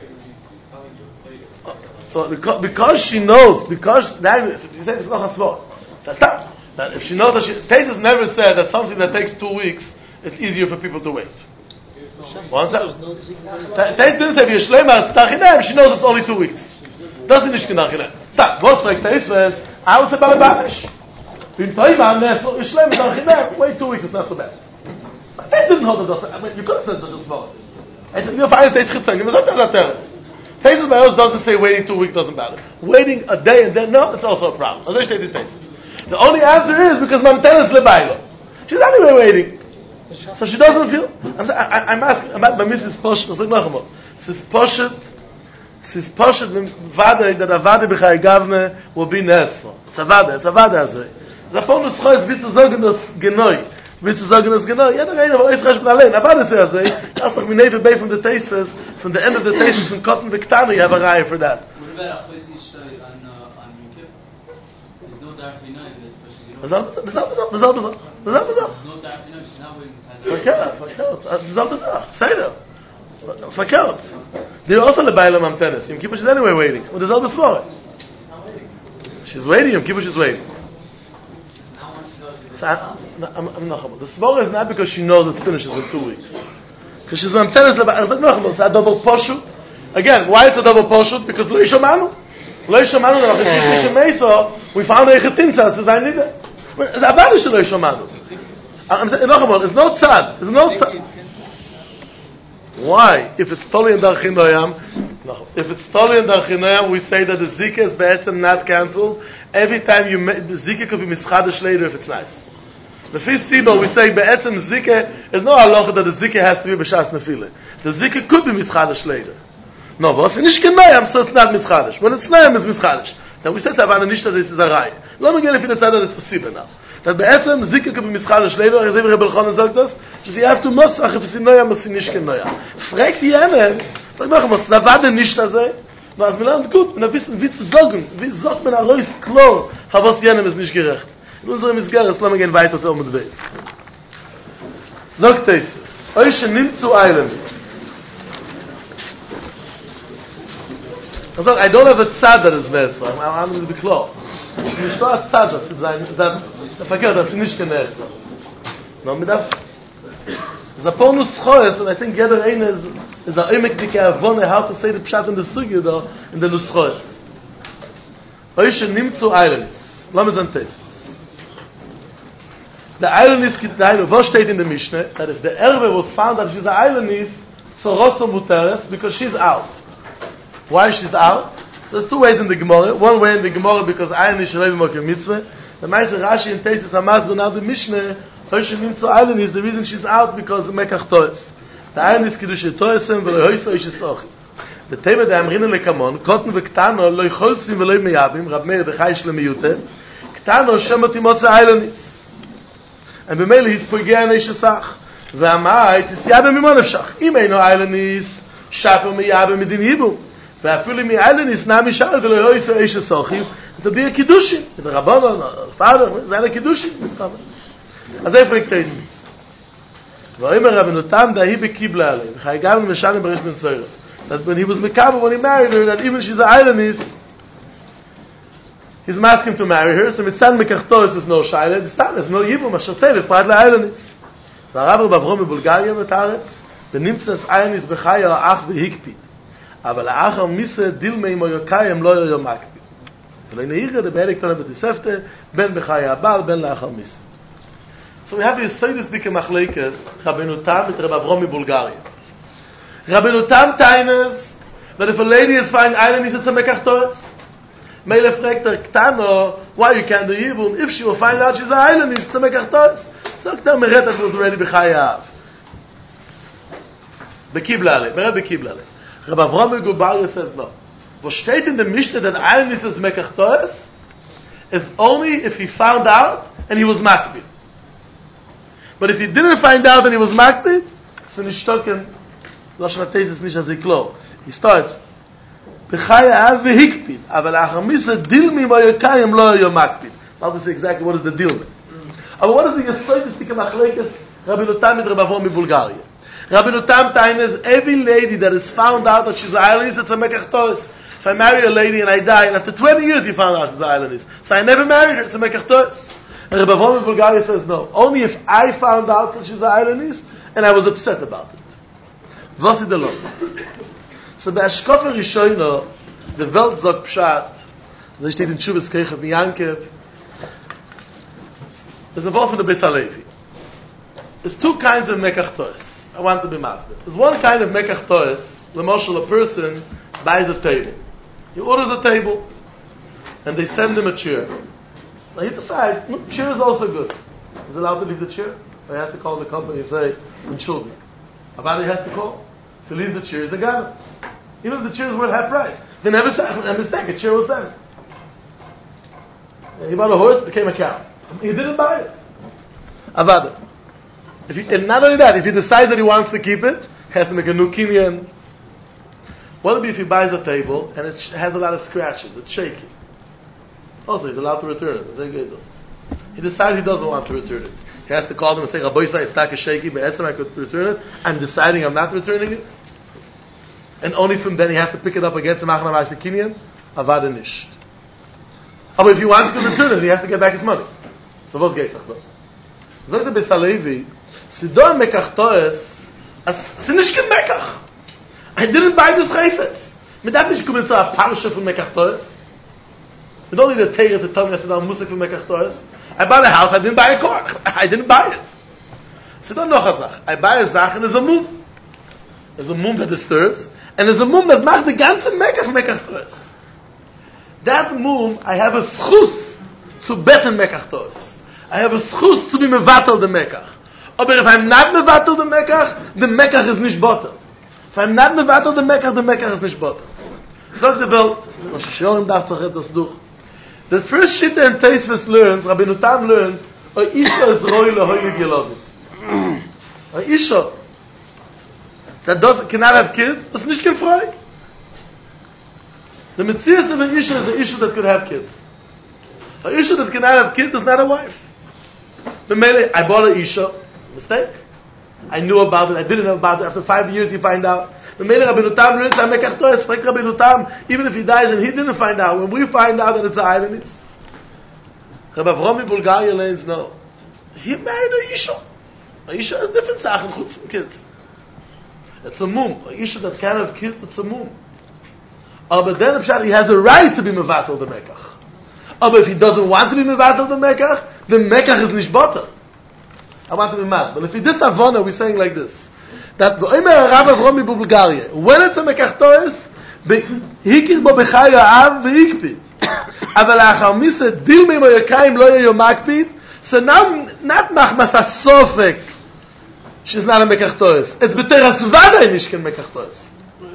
So because, because she knows, because now you say it's not a svor. That's not. That if she knows that she, Tesis never said that something that takes two weeks, it's easier for people to wait. One second. Tesis didn't say Yishlema Darchei Noyam. She knows it's only two weeks. Doesn't nicht Darchei Noyam. Stop. What's like Tesis? I would say Balabanish. Bin Toiva Neslo Yishlema Darchei Noyam. Wait two weeks. It's not so bad. But Tesis didn't hold it. I mean, you could have said such a svor. You find Tesis Chitzon. You must have said that. Tesis by us doesn't say waiting two weeks doesn't matter. Waiting a day and then no, it's also a problem. The only answer is because Mantenas Lebailo. She's anyway waiting. So she doesn't feel. I'm, I, I'm asking about my Missus Poshet. I'm saying no, Sis Poshet, Sis Poshet, Vade that a Vade b'Chai Gavne will be Nesra. It's a Vade. It's a Vade as Zapon us khois wie zu sagen das genau. Wie zu sagen das genau. Ja, der einer war ist recht allein. Aber das ist ja, das sagt mir never bei von the thesis, from the end of the thesis von Cotton Victano, you have a right for that. What about a place on uh, on Yom Kippur? There's no dark night, especially. Das ist das ist das ist das. Das ist das. There's no dark night. She's not waiting inside. Verkehrt, verkehrt. Das ist das. Say that. Verkehrt. They're also the Bailam am tennis. Yom Kippur is anyway waiting. Und das ist alles vor. She's waiting, Yom Kippur she's waiting. So, I'm, I'm, I'm not the svara is not because she knows it finishes in two weeks. Because she's on tennis, it's a double poshut. Again, why it's a double poshut? Because lo yishamanu. Lo yishamanu, we found a chetinza, says I need it. It's a banish lo yishamanu. I'm saying, it's no tzad. It's no tzad. Why? If it's totally in Darchin Noyam, if it's totally in Darchin Noyam, we say that the Zika is be'etzem not cancelled. Every time you make, Zika could be mischadish later if it's nice. The first Siba, we say be'etzem Zika, there's no halacha that the Zika has to be b'shas nefile. The Zika could be mischadish later. No, but it's nicht Noyam, so it's not mischadish. When it's Noyam, it's mischadish. Then we say to Havana Nishta, this is a rai. Let me get if it's that it's a Siba now. That be'etzem Zika could be mischadish later, as Rebbe Belchana sagt das, you have to mosach if it's in Noyam, it's nicht Noyam. Fragt die einen, sag noch mal, da war denn nicht das, was mir lernt gut, und wissen, wie zu sagen, wie sagt man a reus klar, was jenem ist nicht gerecht. In unserem Misgar, es lassen wir gehen weiter mit Beis. Sagt es, euch nimmt zu eilen. I said, I don't have a tzad that is Nesra. I'm going to be clear. Nicht nur a tzad, das ist ein, das verkehrt, das ist nicht kein Nesra. No, mit der the bonus choice, and I think the other one is is a imek dike avone how to say the pshat in the sugya though in the nuschos. Oish nimmt zu Eilenis. Lass uns antes. The Eilenis gibt nein, was steht in the Mishnah that if the Erbe was found that she's a Eilenis, so rosso muteres because she's out. Why she's out? So there's two ways in the Gemara. One way in the Gemara because Eilenis shalei b'mokim mitzvah. The Meiser Rashi and Tesis Hamazgo now the Mishnah. Hoyshe nimmt zu Eilen is the reason she's out because of Mekach Toes. The Eilen is Kiddush Toesem v'lo Hoyse Hoyshe Sochi. The Tema de Amrina lekamon, Kotten v'Ktano lo ycholzim v'lo meyabim, Rab Meir dechai shle meyute, Ktano shemot imotze Eilen is. And b'meile he's poigea neishesach. V'amai tis yabim imon efshach. Im eino Eilen is, shaper meyabim midin yibu. V'afili mi Eilen is nami shal v'lo Hoyse Hoyshe Sochi. To be a Kiddushin. The Rabbanon, father, zayna Kiddushin, mischaber. אז איפה יקטייסוס? ואומר רבנו תם דהי בקיבלה עליהם וחייגלנו משלם בריש בן סוירה that when he was mekabel, when he married her, that even she's an Eilenis, he's asking him to marry her, so mitzad mekachtos is no shaila, there's no yibum, ashotel, it's part of the Eilenis. והרב רב אברום בבולגריה בתארץ, ונמצא Eilenis בחיה האח והקפיד. אבל האח המיסה דילמה עם היוקיים לא יהיה מקפיד. ולא נהירה דבערק תונה בתספתה, בין בחיה הבעל, בין לאחר מיסה. So we have this Seydis Dike Machlekes, Rabbeinu Tam with Rabbi Avrom in Bulgaria. Rabbeinu Tam tainas that if a lady is finding Eilenis, it's a Mekach Toes. Meile fragt her, Ktano, why you can't do Yibum? If she will find out she's an Eilenis, it's a Mekach Toes. So Ktam Meret that was already B'chayav. Bekibla Ale, Meret Bekibla Ale. Rabbi Avrom in Bulgaria says no. Was steht in the Mishnah that Eilenis is Mekach Toes is only if he found out and he was Makbid. But if he didn't find out that he was makbid, so nishtoken, Lashon HaTeis is nish haziklo. He starts, B'chaya v'hikpid, aval achamisa dilmi v'yokayim lo yo makbid. Obviously exactly what is the dilmi. But what is the Yesoidis Dike Machlekes Rabbeinu Tam with Rabbi Avrom in Bulgaria? Rabbeinu Tam tainas, every lady that is found out that she's an Eilenis, it's a Mekach Toes. If I marry a lady and I die, and after twenty years you found out she's an Eilenis, so I never married her, it's a Mekach Toes. And Rabbi Avrom in Bulgaria says no. Only if I found out that she's an Eilenis and I was upset about it. Was ist der Lohn? So bei Ashkofa Rishono, the Welt sagt Pshat, so steht in Tshuvas Keicha von Yankev, there's a word from the Beis HaLevi. There's two kinds of Mekach Toes. I want to be master. There's one kind of Mekach Toes, l'moshel, a person buys a table. He orders a table, and they send him a chair. Now he decides, no, chair is also good. He's allowed to leave the chair. Or he has to call the company and say, Inshulmi. About it, he has to call. If he leaves the chair, he's a guy. Even if the chair is worth half price. They never say, a mistake, a chair was seven. He bought a horse, became a cow. He didn't buy it. Avada. If he, and not only that, if he decides that he wants to keep it, he has to make a new kinyan. What if he buys a table and it has a lot of scratches, it's shaky? Also, he's allowed to return it. He decides he doesn't want to return it. He has to call them and say, Rabbi Yisrael, it's not shaky, but I could return it. I'm deciding I'm not returning it. And only from then he has to pick it up against the Machna Ma'aseh Kinyan. Avada nisht. But if he wants to return it, he has to get back his money. So what's geht sich da? Sagt der Besalevi, sie do ein Mekach Toes, as sie nicht kein Mekach. I didn't buy this Chayfetz. Mit that nicht kommen zu a Parsha von Mekach Toes. We don't need a Teire to tell me I said I'm Musik von Mekach Toes. I bought a house, I didn't buy a car. I didn't buy it. Sie do noch a Sach. I buy a Sach and there's a mum. There's a mum that disturbs, and there's a mum that macht the ganze Mekach Mekach Toes. That mum, I have a schus to bet in Mekach Toes. I have a schus to be mevatel the Mekach. But if I'm not mevatel the Mekach, the Mekach is nicht botel. If I'm not mevatel the Mekach, the Mekach is nicht botel. Sagt the Welt, was ich schon im Dach zachet das durch. The first shit that Teisves learns, Rabbeinu Tam learns, O Isha is roi lehoilig yelodim. O Isha that does, cannot have kids, that's nicht kein frei. The Metzias of an Isha is an Isha that could have kids. A Isha that cannot have kids is not a wife. The mele, I bought an Isha, mistake. I knew about it, I didn't know about it. After five years you find out. The mele Rabbeinu Tam learns, I make a Toes, like Rabbeinu Tam, even if he dies and he didn't find out, when we find out that it's an ironies. Rabbi Avrom in Bulgaria learns, no. He married an Isha. An Isha is different Sachen, chutz from kids. It's a mum. An Isha that can't have kids, it's a mum. Oh, but then he has a right to be mevatel the Mekach. Oh, but if he doesn't want to be mevatel the Mekach, the Mekach is nicht botel. I want to be mad. But if he this avona, we're saying like this. That the Omer Rav Avrom in Bulgaria, when it's a Mekach Toes, hikir bo b'chai ha'av v'hikpid. אבל לאחר מיסה דיל מי מויקאים לא יהיו מקפיד, so now, not machmas asofek, she's not a Mekach Toes. It's b'teras vaday nishken Mekach Toes.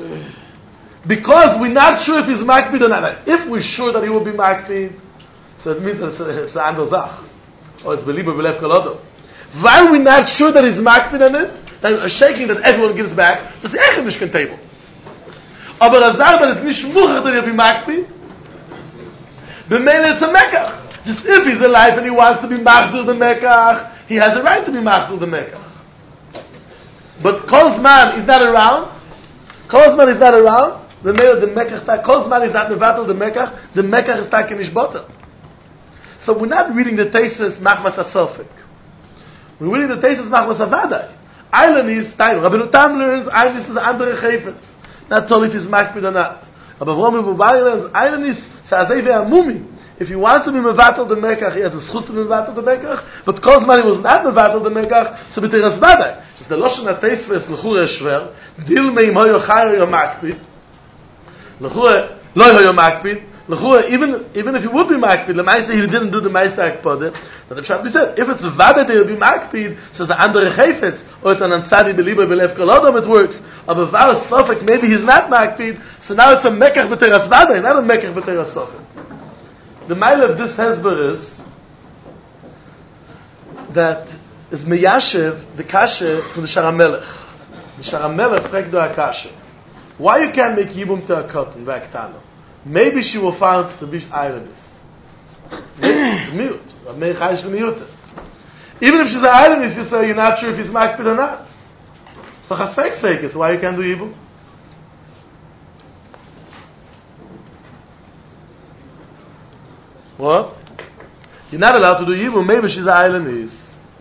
Because we're not sure if he's makpid or not. If we're sure that he will be makpid, so it means it's a, it's a andor zach. Or it's believe b'lev kolodo. Why we're not sure that he's makpid on it, then a shaking that everyone gives back, that's echt nishken table. Aber azar, but it's nicht mucher that he'll be makpid, the man it's a Mekach. Just if he's alive and he wants to be machzir the Mekach, he has a right to be machzir the Mekach. But Kolzman is not around. Kolzman is not around. The male, the Mekach, Kolzman is not mevatel the Mekach. The Mekach is taken ishbotel. So we're not reading the Tesis Machmas Asofik. We're reading the Tesis Machmas Avadai. Island is time. Rabbeinu Tam learns Island is andere chayfetz. Not told if he's makpid or not. Rabbi Avrom in Bulgaria learns Island is Sa'azei ve'amumi. If he wants to be mevatel the Mekach, he has a schus to be mevatel the Mekach. But Kolzman he was not mevatel the Mekach, so b'teras vadai. Just the Loshen HaTeisves l'chure shver, dil meim hoyo chay hoyo makpid. L'chure lo hoyo makpid. L'chure, even, even if he would be makpid, l'maisa he didn't do the maisa akpode, but the Pshat said, if it's vadai they will be makpid, so it's the andere chayfetz, or it's an ansadi beliba belev kolodom, it works. But Val Sofek, maybe he's not makpid, so now it's a Mekach b'teras vadai, not a Mekach b'teras Sofek. The mile of this hezber is that is meyashev the kasha from the Sharamelech. The Sharamelech fragt do a kasha. Why you can't make yibum to a cotton v'aktano? Maybe she will find to be ironies. It's mute. Even if she's an ironist, you say you're not sure if he's makpid or not. So chasfek fake, so why you can't do yibum? What? You're not allowed to do yibum. Maybe she's an islandese.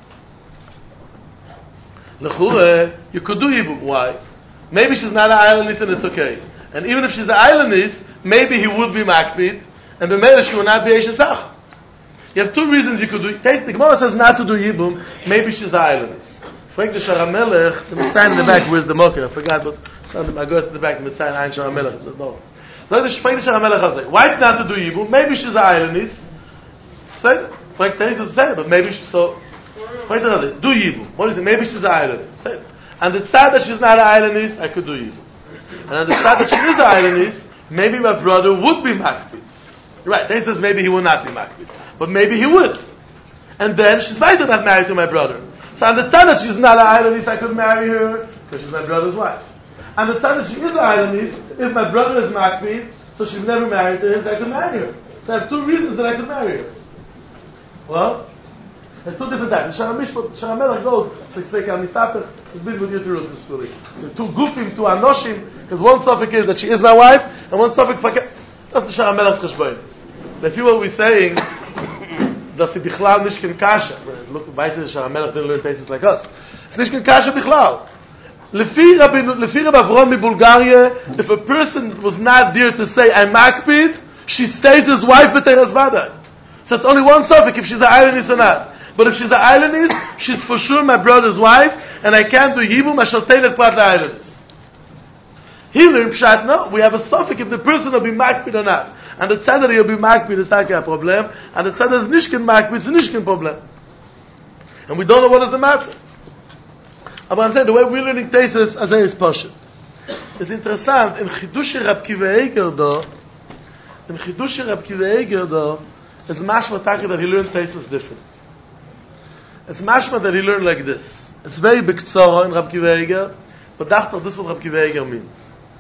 L'chure, you could do yibum. Why? Maybe she's not an islandese and it's okay. And even if she's an islandese, maybe he would be makpid, and the maybe she will not be eishesach. You have two reasons you could do. The Gemara says not to do yibum. Maybe she's an islandese. Frank the Sharamelech, the Mitzayim in the back. Where's the mocker? I forgot, but I go to the back. The Mitzayim Ein Sharamelech. No. So the Frank the Sharamelech has said, why not to do yibum? Maybe she's an islandese. Say, Frank Tenis is saying, but maybe she, so. Frank the Sharamelech, do yibum. What is it? Maybe she's an islandese. Say, and the side that she's not an islandese, I could do yibum. And on the side that she is an islandese, maybe my brother would be makpid. Right? Then he says maybe he will not be makpid, but maybe he would. and then she's weiter not married to my brother. So I understand that she's not an Eilenis, I could marry her because she's my brother's wife. I understand that she is an Eilenis if my brother is Makbid, so she's never married to him, so I could marry her. So I have two reasons that I could marry her. Well, there's two different types. Shara Mishpat, Shara Melech goes, Tzvik Al Misapech, it's busy with Yitirus, it's really. So two Gufim, two Anoshim, because one suffix is that she is my wife, and one suffix, that's the Shara Melech's Cheshbonis. If you will be saying, dass sie Bichlal nicht kein Kasha, look, weißt du, Shara Melech didn't learn tastes like us. It's nicht kein Kasha Bichlal. Lefi Rabbi Avram in Bulgaria, if a person was not there to say, I'm Makbid, she stays his wife, but Teres Vadai. So it's only one suffix if she's an Eilenis or not. But if she's an Eilenis, she's for sure my brother's wife, and I can't do Yibum, I shall take it part the Eilenis. Here in Pshat, no, we have a suffix if the person will be Makbid or not. And the tzad he'll be Makbid is not a problem, and the tzad is Nishkin Makbid is Nishkin problem. And we don't know what is the matter. But I'm saying, the way we're learning Tesis, as is Pashat. It's interessant, in Chidush Rab Kiva Eiger, though, in Chidush Rab Kiva Eiger, though, it's mashma taka that he learned Tesis different. It's mashma that he learned like this. It's very big tzara in Rab Kiva Eiger, but that's what this is what Rab Kiva Eiger means.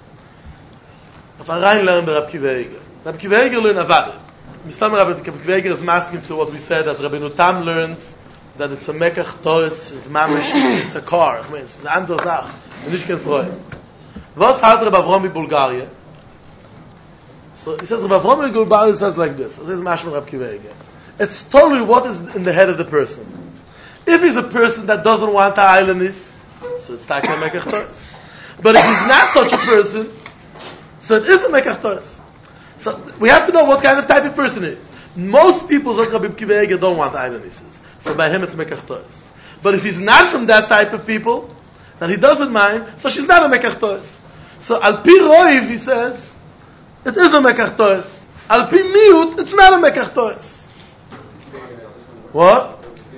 If I rein learn the Rab Kiva Eiger, Rab Kiva Eiger learned Avada. Mistam Rab Kiva Eiger is masking to what we said, that Rabbeinu Tam learns that it's a mekach tois, it's mamish, it's a car, I mean, it's an andere Sach, it's nicht kein Freud. Was hat Rab Avram in Bulgaria? So he says, Rab Avram in Bulgaria says like this, this is mashma Rab Kiva Eiger. It's totally what is in the head of the person. If he's a person that doesn't want the Eilenis, so it's like a mekach tois. But if he's not such a person, so it is a mekach tois. So we have to know what kind of type of person it is. Most people, like Rabbi Kiva Eiger, don't want Eilenises. So by him it's mekach tois. But if he's not from that type of people, then he doesn't mind, so she's not a mekach tois. So al pi roiv, he says, it is a mekach tois. Al pi miut, it's not a mekach tois. What?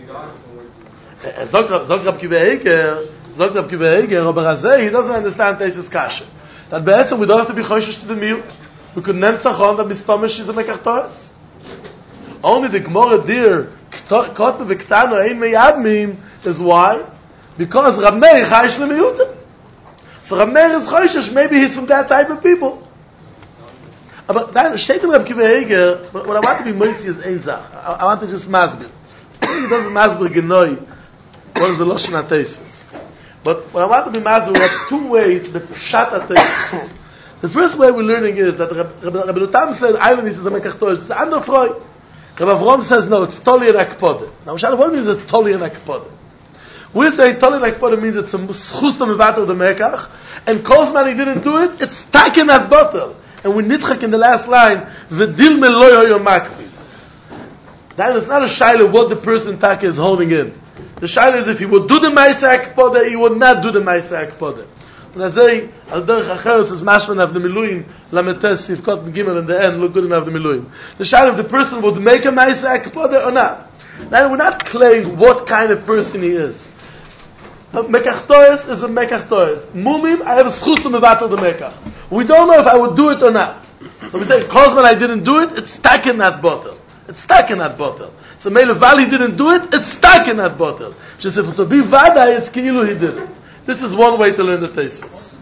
Zog Rab Kiva Eiger, Zog Rab Kiva Eiger, aber Razeh, he doesn't understand Tesis Kasha. That be'etzem, we don't have to be choishish to the miut. We could nemtzach on that mistomish is a mekach tois. Only the Gemara dear, Kotu v'ktano ein meyadmim, is why? Because Rab Meir chayish lemiyutim. So Rab Meir is choishish, maybe he's from that type of people. But then, steht in Rab Kiva Eiger, what I want to be moitzi is ein zach. I, I want to just masbir. He doesn't masbir genoi, what is the Lashon HaTeisves. But what I want to be masbir, we have two ways, the pshat HaTeisves. The first way we're learning is that Rabbi Lutam said, Eilenis is a mekach tois. It's under Freud. Rabbi Avram says, no, it's toli and akpode. Now, what means it's toli and akpode? We're saying toli and akpode means it's a schus to mevatel the mekach, and Kozman he didn't do it, it's taken at bottle. And we nitchak in the last line, v'dil me lo yoyo makbid. That is not a shaila what the person taka is holding in. The shaila is if he would do the ma'aseh akpode, he would not do the ma'aseh akpode. And I say, al derech acheres is mashman of the miluim, lametes sivkot gimel in the end, look good enough the miluim. The shaila if the person would make a ma'aseh akpode or not. Now we're not claiming what kind of person he is. Mekach tois is a mekach tois. Mumim, I have a schus to mevatel the mekach. We don't know if I would do it or not. So we say, Kozman I didn't do it, it's stuck in that bottle. It's stuck in that bottle. So Mele Vali didn't do it, it's stuck in that bottle. Just if it would be Vada, it's Ki'ilu he did it. This is one way to learn the Teisvus.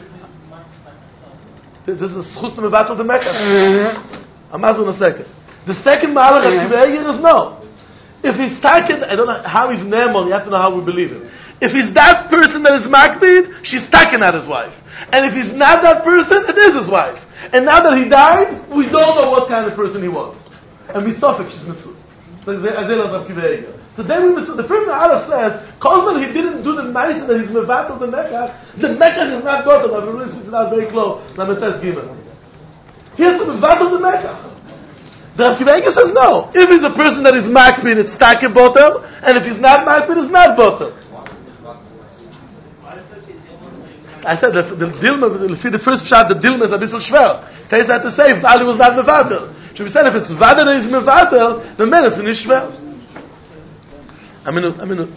This is schus to mevatel the mekach. I'm asking a second. The second Ma'alach of Kiva Eiger is no. If he's stuck in, I don't know how he's Ne'emon, you have to know how we believe him. If he's that person that is Makbid, she's taken at his wife. And if he's not that person, it is his wife. And now that he died, we don't know what kind of person he was. And we suffer, she's Mesud. So Azel of Kiva Eiger. Today we Mesud. The first Ma'alach says, Kozman he didn't do the Maisa that he's Mevatel the Mekach. The Mekach is not Gotel. I've really switched it out very close. Lametes Gimel. He has to Mevatel the Mekach. The Rab Kiva Eiger says no. If he's a person that is Makbid, it's Taka Botel. And if he's not Makbid, it's not Botel. I said the, the Dilma, the first shot, the Dilma is a bit schwer. Tays had to say, Vali was not Mevatel. Should we say if it's Vada that is Mevatel, the medicine is schwer. A minute, a minute.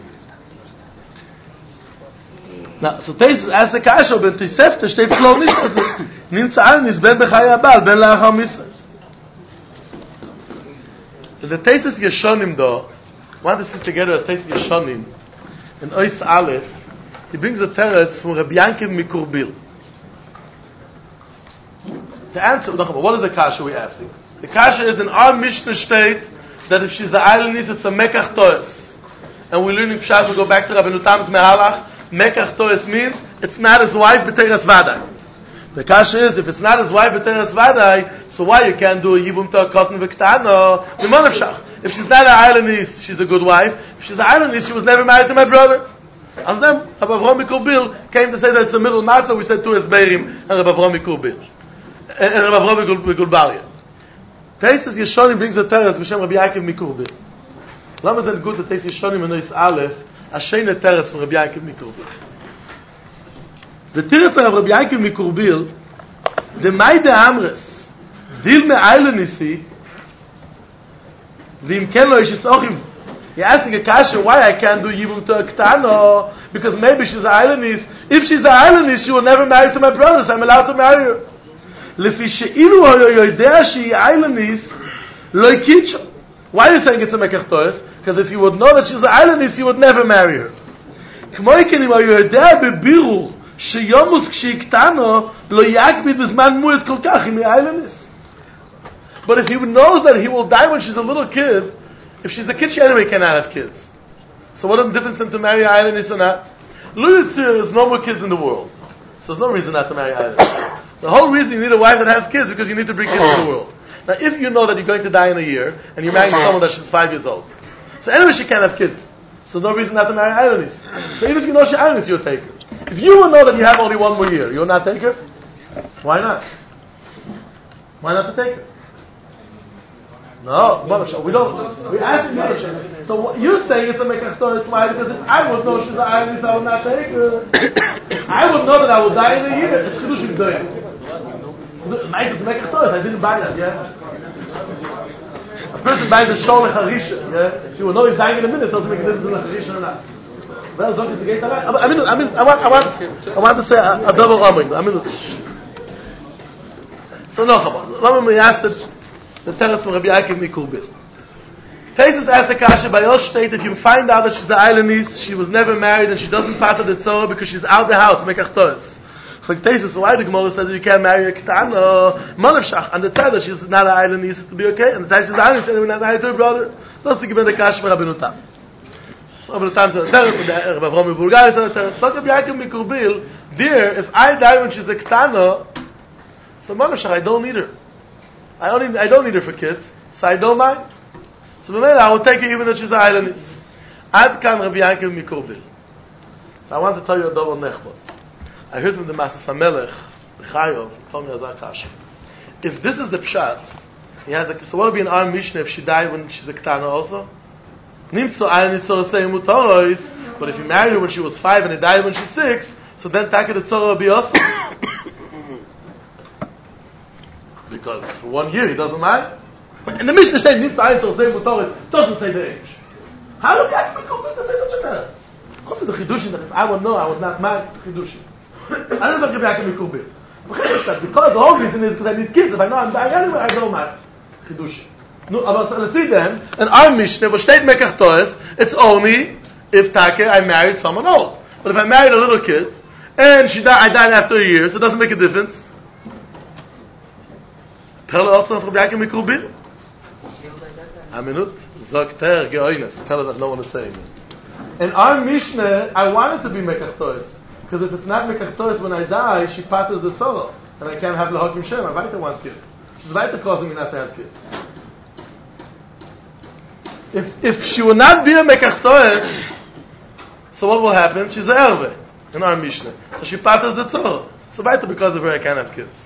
Now, so Tays asks the Kasha, but Tosefta steht klar nicht, also, nimmt zu allen, ist ben bechai abal, ben lachar misas. The Tays is Yeshonim do, want to sit together at Teis Yeshonim, in Ois Aleph, he brings a teretz from Rabbi Yankiv Mikurbil. The answer, what is the kasha we're asking? The kasha is in our Mishnah state that if she's the islandess, it's a Mekach Toes. And we learn in Pshat, we go back to Rabbeinu Tam's Mehalach, Mekach Toes means it's not his wife, B'teras Vadai. The kasha is, if it's not his wife, B'teras Vadai, so why you can't do a Yibum to a Cotton V'Ktano? If she's not an islandess, she's a good wife. If she's an islandess, she was never married to my brother. As them, Rabbi Avraham Mikurbil came to say that it's a middle matzah, we said two Esbeirim, and Rabbi Avraham Mikurbil. And Rabbi Avraham Mikurbalia. Teisus Yeshonim brings the teretz b'shem Rabbi Yaakov Mikurbil. Lama is it good that Teisus Yeshonim in Ois Aleph, Hashem teretz from Rabbi Yaakov Mikurbil. The teretz of Rabbi Yaakov Mikurbil, the Maide Amres, Dil me Eilenisi, V'im ken lo ishis ochim. You're asking a kasha why I can't do Yibum to a Ktano, because maybe she's an islandess. If she's an islandess, she will never marry to my brothers. I'm allowed to marry her. Lefi she'ilu yoyodea she'i islandess, lo yikitcho. Why are you saying it's a Mekach Toes? Because if you would know that she's an islandess, you would never marry her. K'moy kenim yoyodea bebiru sheyomus k'shi Ktano, lo yakbid b'zman mu'et kol kach im islandess. But if he knows that he will die when she's a little kid, if she's a kid, she anyway cannot have kids. So what is the difference in to marry an islandess or not? Lulitzir, there's no more kids in the world. So there's no reason not to marry an islandess. The whole reason you need a wife that has kids is because you need to bring kids in the world. Now if you know that you're going to die in a year, and you're marrying someone that she's five years old, so anyway she can't have kids. So there's no reason not to marry an islandess. So even if you know she's islandess, you'll take her. If you will know that you have only one more year, you'll not take her? Why not? Why not to take her? No, we don't. We ask you. So what you're saying it's a Mekach Toes. Why? Because if I would know she's an islandess, I would not take her. I would know that I would die in a year. It's Chidushim doing. Nice, it's a Mekach Toes. I didn't buy that. Yeah. A person buys a Shol Lecharisha. Yeah. She will know he's dying in a minute. Doesn't make a difference in Lecharisha or not. Well, don't you get that right? I mean, I mean, I want, I want, I want to say a, a double oming. I mean, so no, come on. Let me ask it. The teretz from Rabbi Yaakov Mikurbil. Teisus asks the kasha by your state, if you find out that she's an islandess, she was never married, and she doesn't part of the tzorah because she's out the house, Mekach Toes. So Teisus, why the Gemara says that you can't marry a Ktano, Manavshach, and the tzad that she's not an islandess to be okay, and the tzad she's an islandess, and we're not married to her brother. That's the given the kasha for Rabbeinu Tam. So Rabbeinu Tam said the teretz, Rabbi Avraham Mikurbil said the teretz. So Rabbi Yaakov Mikurbil, dear, if I die when she's a Ktano, so Manavshach, I don't need her. I only I don't need her for kids, so I don't mind. So maybe I will take her even if she's an islandess. Ad kan Rabbi Yaakov Mikurbil. So I want to tell you a double nechbot. I heard from the Masas HaMelech, the Chayov, told me Azar Kasha. If this is the pshat, he has a, so what would be an arm Mishnah if she died when she's a Ktana also? Nimtzo islandess tzorah say mutorois, but if you married her when she was five and he died when she's six, so then taka the tzorah will be also. Because for one year he doesn't mind. And the Mishnah says, doesn't say the age. How do Yaakov Mikurbil say such a teretz? What's the Chidushim that if I would know, I would not marry Chidushim? I don't know about Yaakov Mikurbil. Because the whole reason is because I need kids. If I know I'm dying anyway, I don't marry Chidushim. No, aber let's read them. And our Mishnah, which state Mekach Toes, it's only if Take I married someone old. But if I married a little kid, and she died, I died after a year, so it doesn't make a difference. Pelle also from Yaakov Mikurbil. A minute. Zokter geoines. Pelle that no one is saying. In our Mishnah, I want it to be Mekach Toes. Because if it's not Mekach Toes when I die, she patters the tzorah. And I can't have the Hakim Shem. I might want kids. She's right to causing me not to have kids. If if she will not be a Mekach Toes, so what will happen? She's an Erve in our Mishnah. So she patters the tzorah. So right because of her I can't have kids.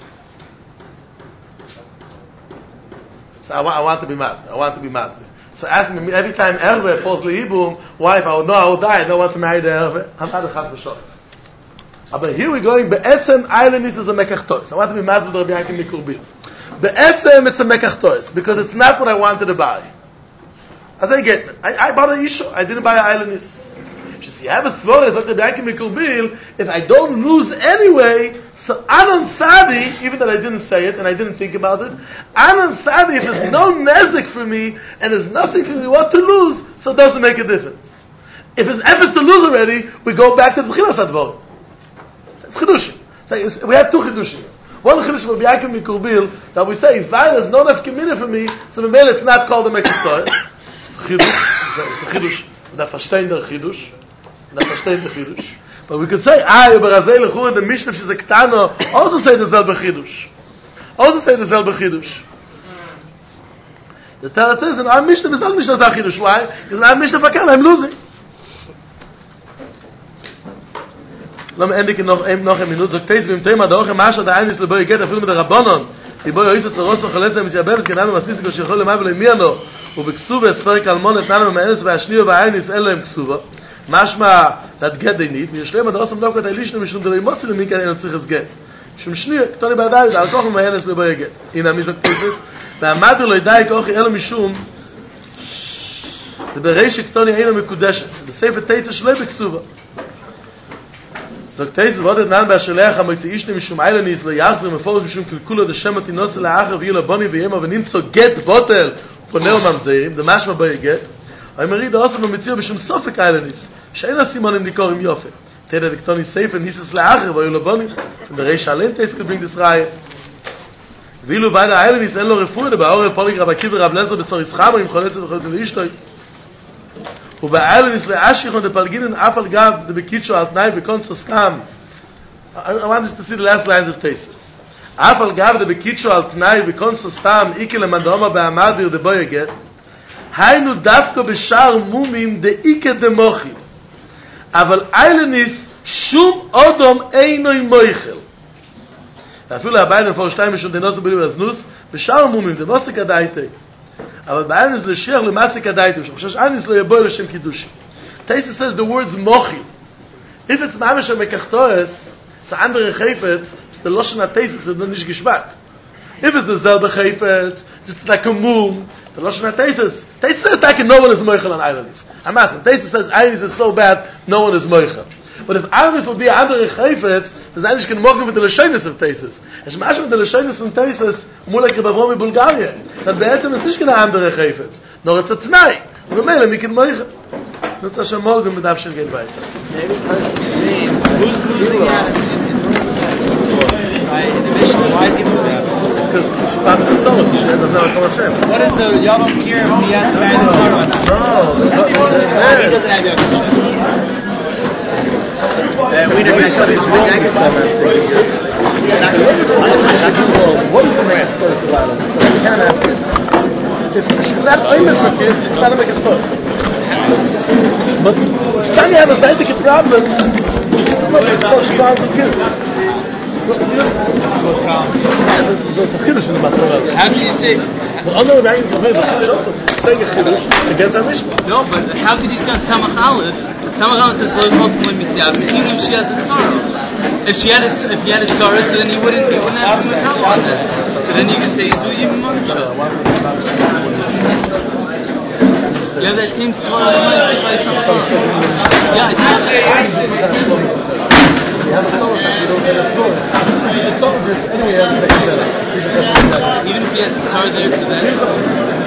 So I want, I want to be masbeh. I want to be masbeh. So ask me every time Erve falls lehibum, why if I would know I would die, I don't want to marry the Erve. I'm not a chas v'shot. But here we're going, be'etzem islandess is a Mekach Toes. I want to be masbeh with Rabbi Yaakov Mikurbil. Be'etzem it's a Mekach Toes, because it's not what I wanted to buy. As I get, I, I bought an issue. I didn't buy an islandess. She says, you have a svara, it's like Rabbi Yaakov Mikurbil, if I don't lose anyway, so Anan Sadi, even that I didn't say it and I didn't think about it, Anan Sadi, if there's no nezik for me and there's nothing for me what to lose, so it doesn't make a difference. If it's efes to lose already, we go back to the Tchilas Advar. It's Chidushim. It's like, it's, we have two Chidushim. One Chidush of Yaakov Mikurbil, that we say, if Vail is not enough Kemina for me, so the mail it's not called a Mekitoy. It's a Chidush. It's a Chidush. That verstehen der Chidush. That verstehen der Chidush. But we could say, ah, über Razei Lechur, the Mishnah, she's a Ketano, also say the selbe Chidush. Also say the selbe Chidush. The Torah says, in our Mishnah, it's not Mishnah as a Chidush. Why? Because in our Mishnah, Fakal, I'm losing. Lass mir endlich noch ein noch eine Minute sagt es beim Thema der Woche Masha der eines leboi geht אפילו mit der Rabbanon die boi ist zu Rosh Chalesa mit Yabes genannt was ist שיכול למעבל מיano ובכסובה ספר קלמון נתנו מאנס והשניו בעיניס אין להם כסובה משמע that get they need יש להם דרסם דווקא תלישנו משום דברים מוצאים מי כאן צריך לסגת משום שניו קטוני בעדיו על כוח מאנס לבוי geht הנה מי זאת תפס ועמד לו ידעי כוח אלו משום ובראש קטוני אינו מקודשת בספר תיצה שלו בכסובה sagt es wurde nan bei shlech am ich nicht mishum eilen is lo yachzem bevor mishum kulkulo de shemat inos la acher vi lo bani ve yema venim so get bottle ponel mamzerim de mashma bei get ay mari da osem mitzir mishum sofek eilen is shein asimon im dikor im yofe teder diktoni sefer nis es la acher ve lo bani de reish alent es gebing des rai vi lo bei der eilen is elo refude bei aure poligra bei kibra ablezer besor ischam im kholetz ve kholetz ishtoy ובעלן יש לאשיך und der Palginen afal gab the bekitcho at night bekommt so scam I want us to see the last lines of Tesis afal gab the bekitcho at night bekommt so scam ikel mandoma beamadir de boy get haynu dafko beshar mumim de ike de mochi אבל eilen is shum odom einoy moichel אפילו הביידן פור שתיים משון דנות בלי וznus beshar mumim de was kadaite אבל באין is לשיר למאסק הדייטים, שחושש אניס לא יבוא לשם קידושי. Taisa says the words mochi. If it's mamish mekachtoes, it's an andere chayfetz, it's the Loshen HaTaisa, it's not nicht geschmack. If it's the zelbe chayfetz, it's like a mum, the Loshen HaTaisa, Taisa says like no one is moichel on Eilanis. Amasim, Taisa says Eilanis is so bad, no one is moichel. But if Eilanis would be an andere chayfetz, there's eigentlich kein mochi with the Lashonis of Taisas. Es mash with the Lashonis of Taisas, mulek Rebavrom in Bulgaria. That be'etzem is nicht keine andere chayfetz. Nor it's a tnai. Und mele, mi can moichel. That's a shamolgum mit Avshin geht weiter. Maybe Tosis means who's losing out right, in the Mishnah? Why is he losing out? Because he's part of the Tzolach. He doesn't have a Kol Hashem. What is the Yom Kippur if he has to marry the Torah or not? No. He doesn't have Yom Kippur. We never had this thing. I What is the next first of all? You can't ask it. If she's not oimed for kids, she's not to make a spurs. But each time you have a scientific problem, it's not a spurs for the kids. So, you know, it's a chiddush in the Masorah. How can you say? But on the way, it's saying a chiddush against our Mishnah. No, but how could you say on Samach Aleph? Samach Aleph says lo yimotz lo misyav, even if she has a tzara. If she had a, if he had a tzara, so then he wouldn't, he wouldn't have to come on that. So then you can say you do even monsha. You have that same svara that might say by some Yeah, I see. You have a tzara, you don't get a tzara. The tzara verse anyway has to make that. Even if he has a tzara there, so then.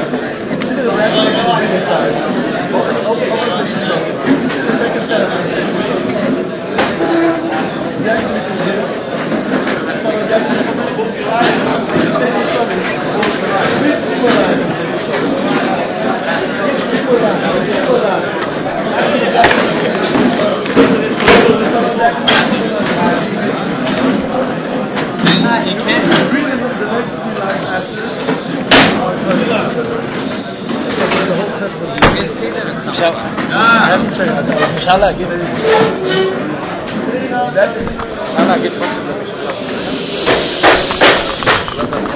You can't bring them the next You can say that at some point. Ah! Inshallah, give it. Inshallah, give it.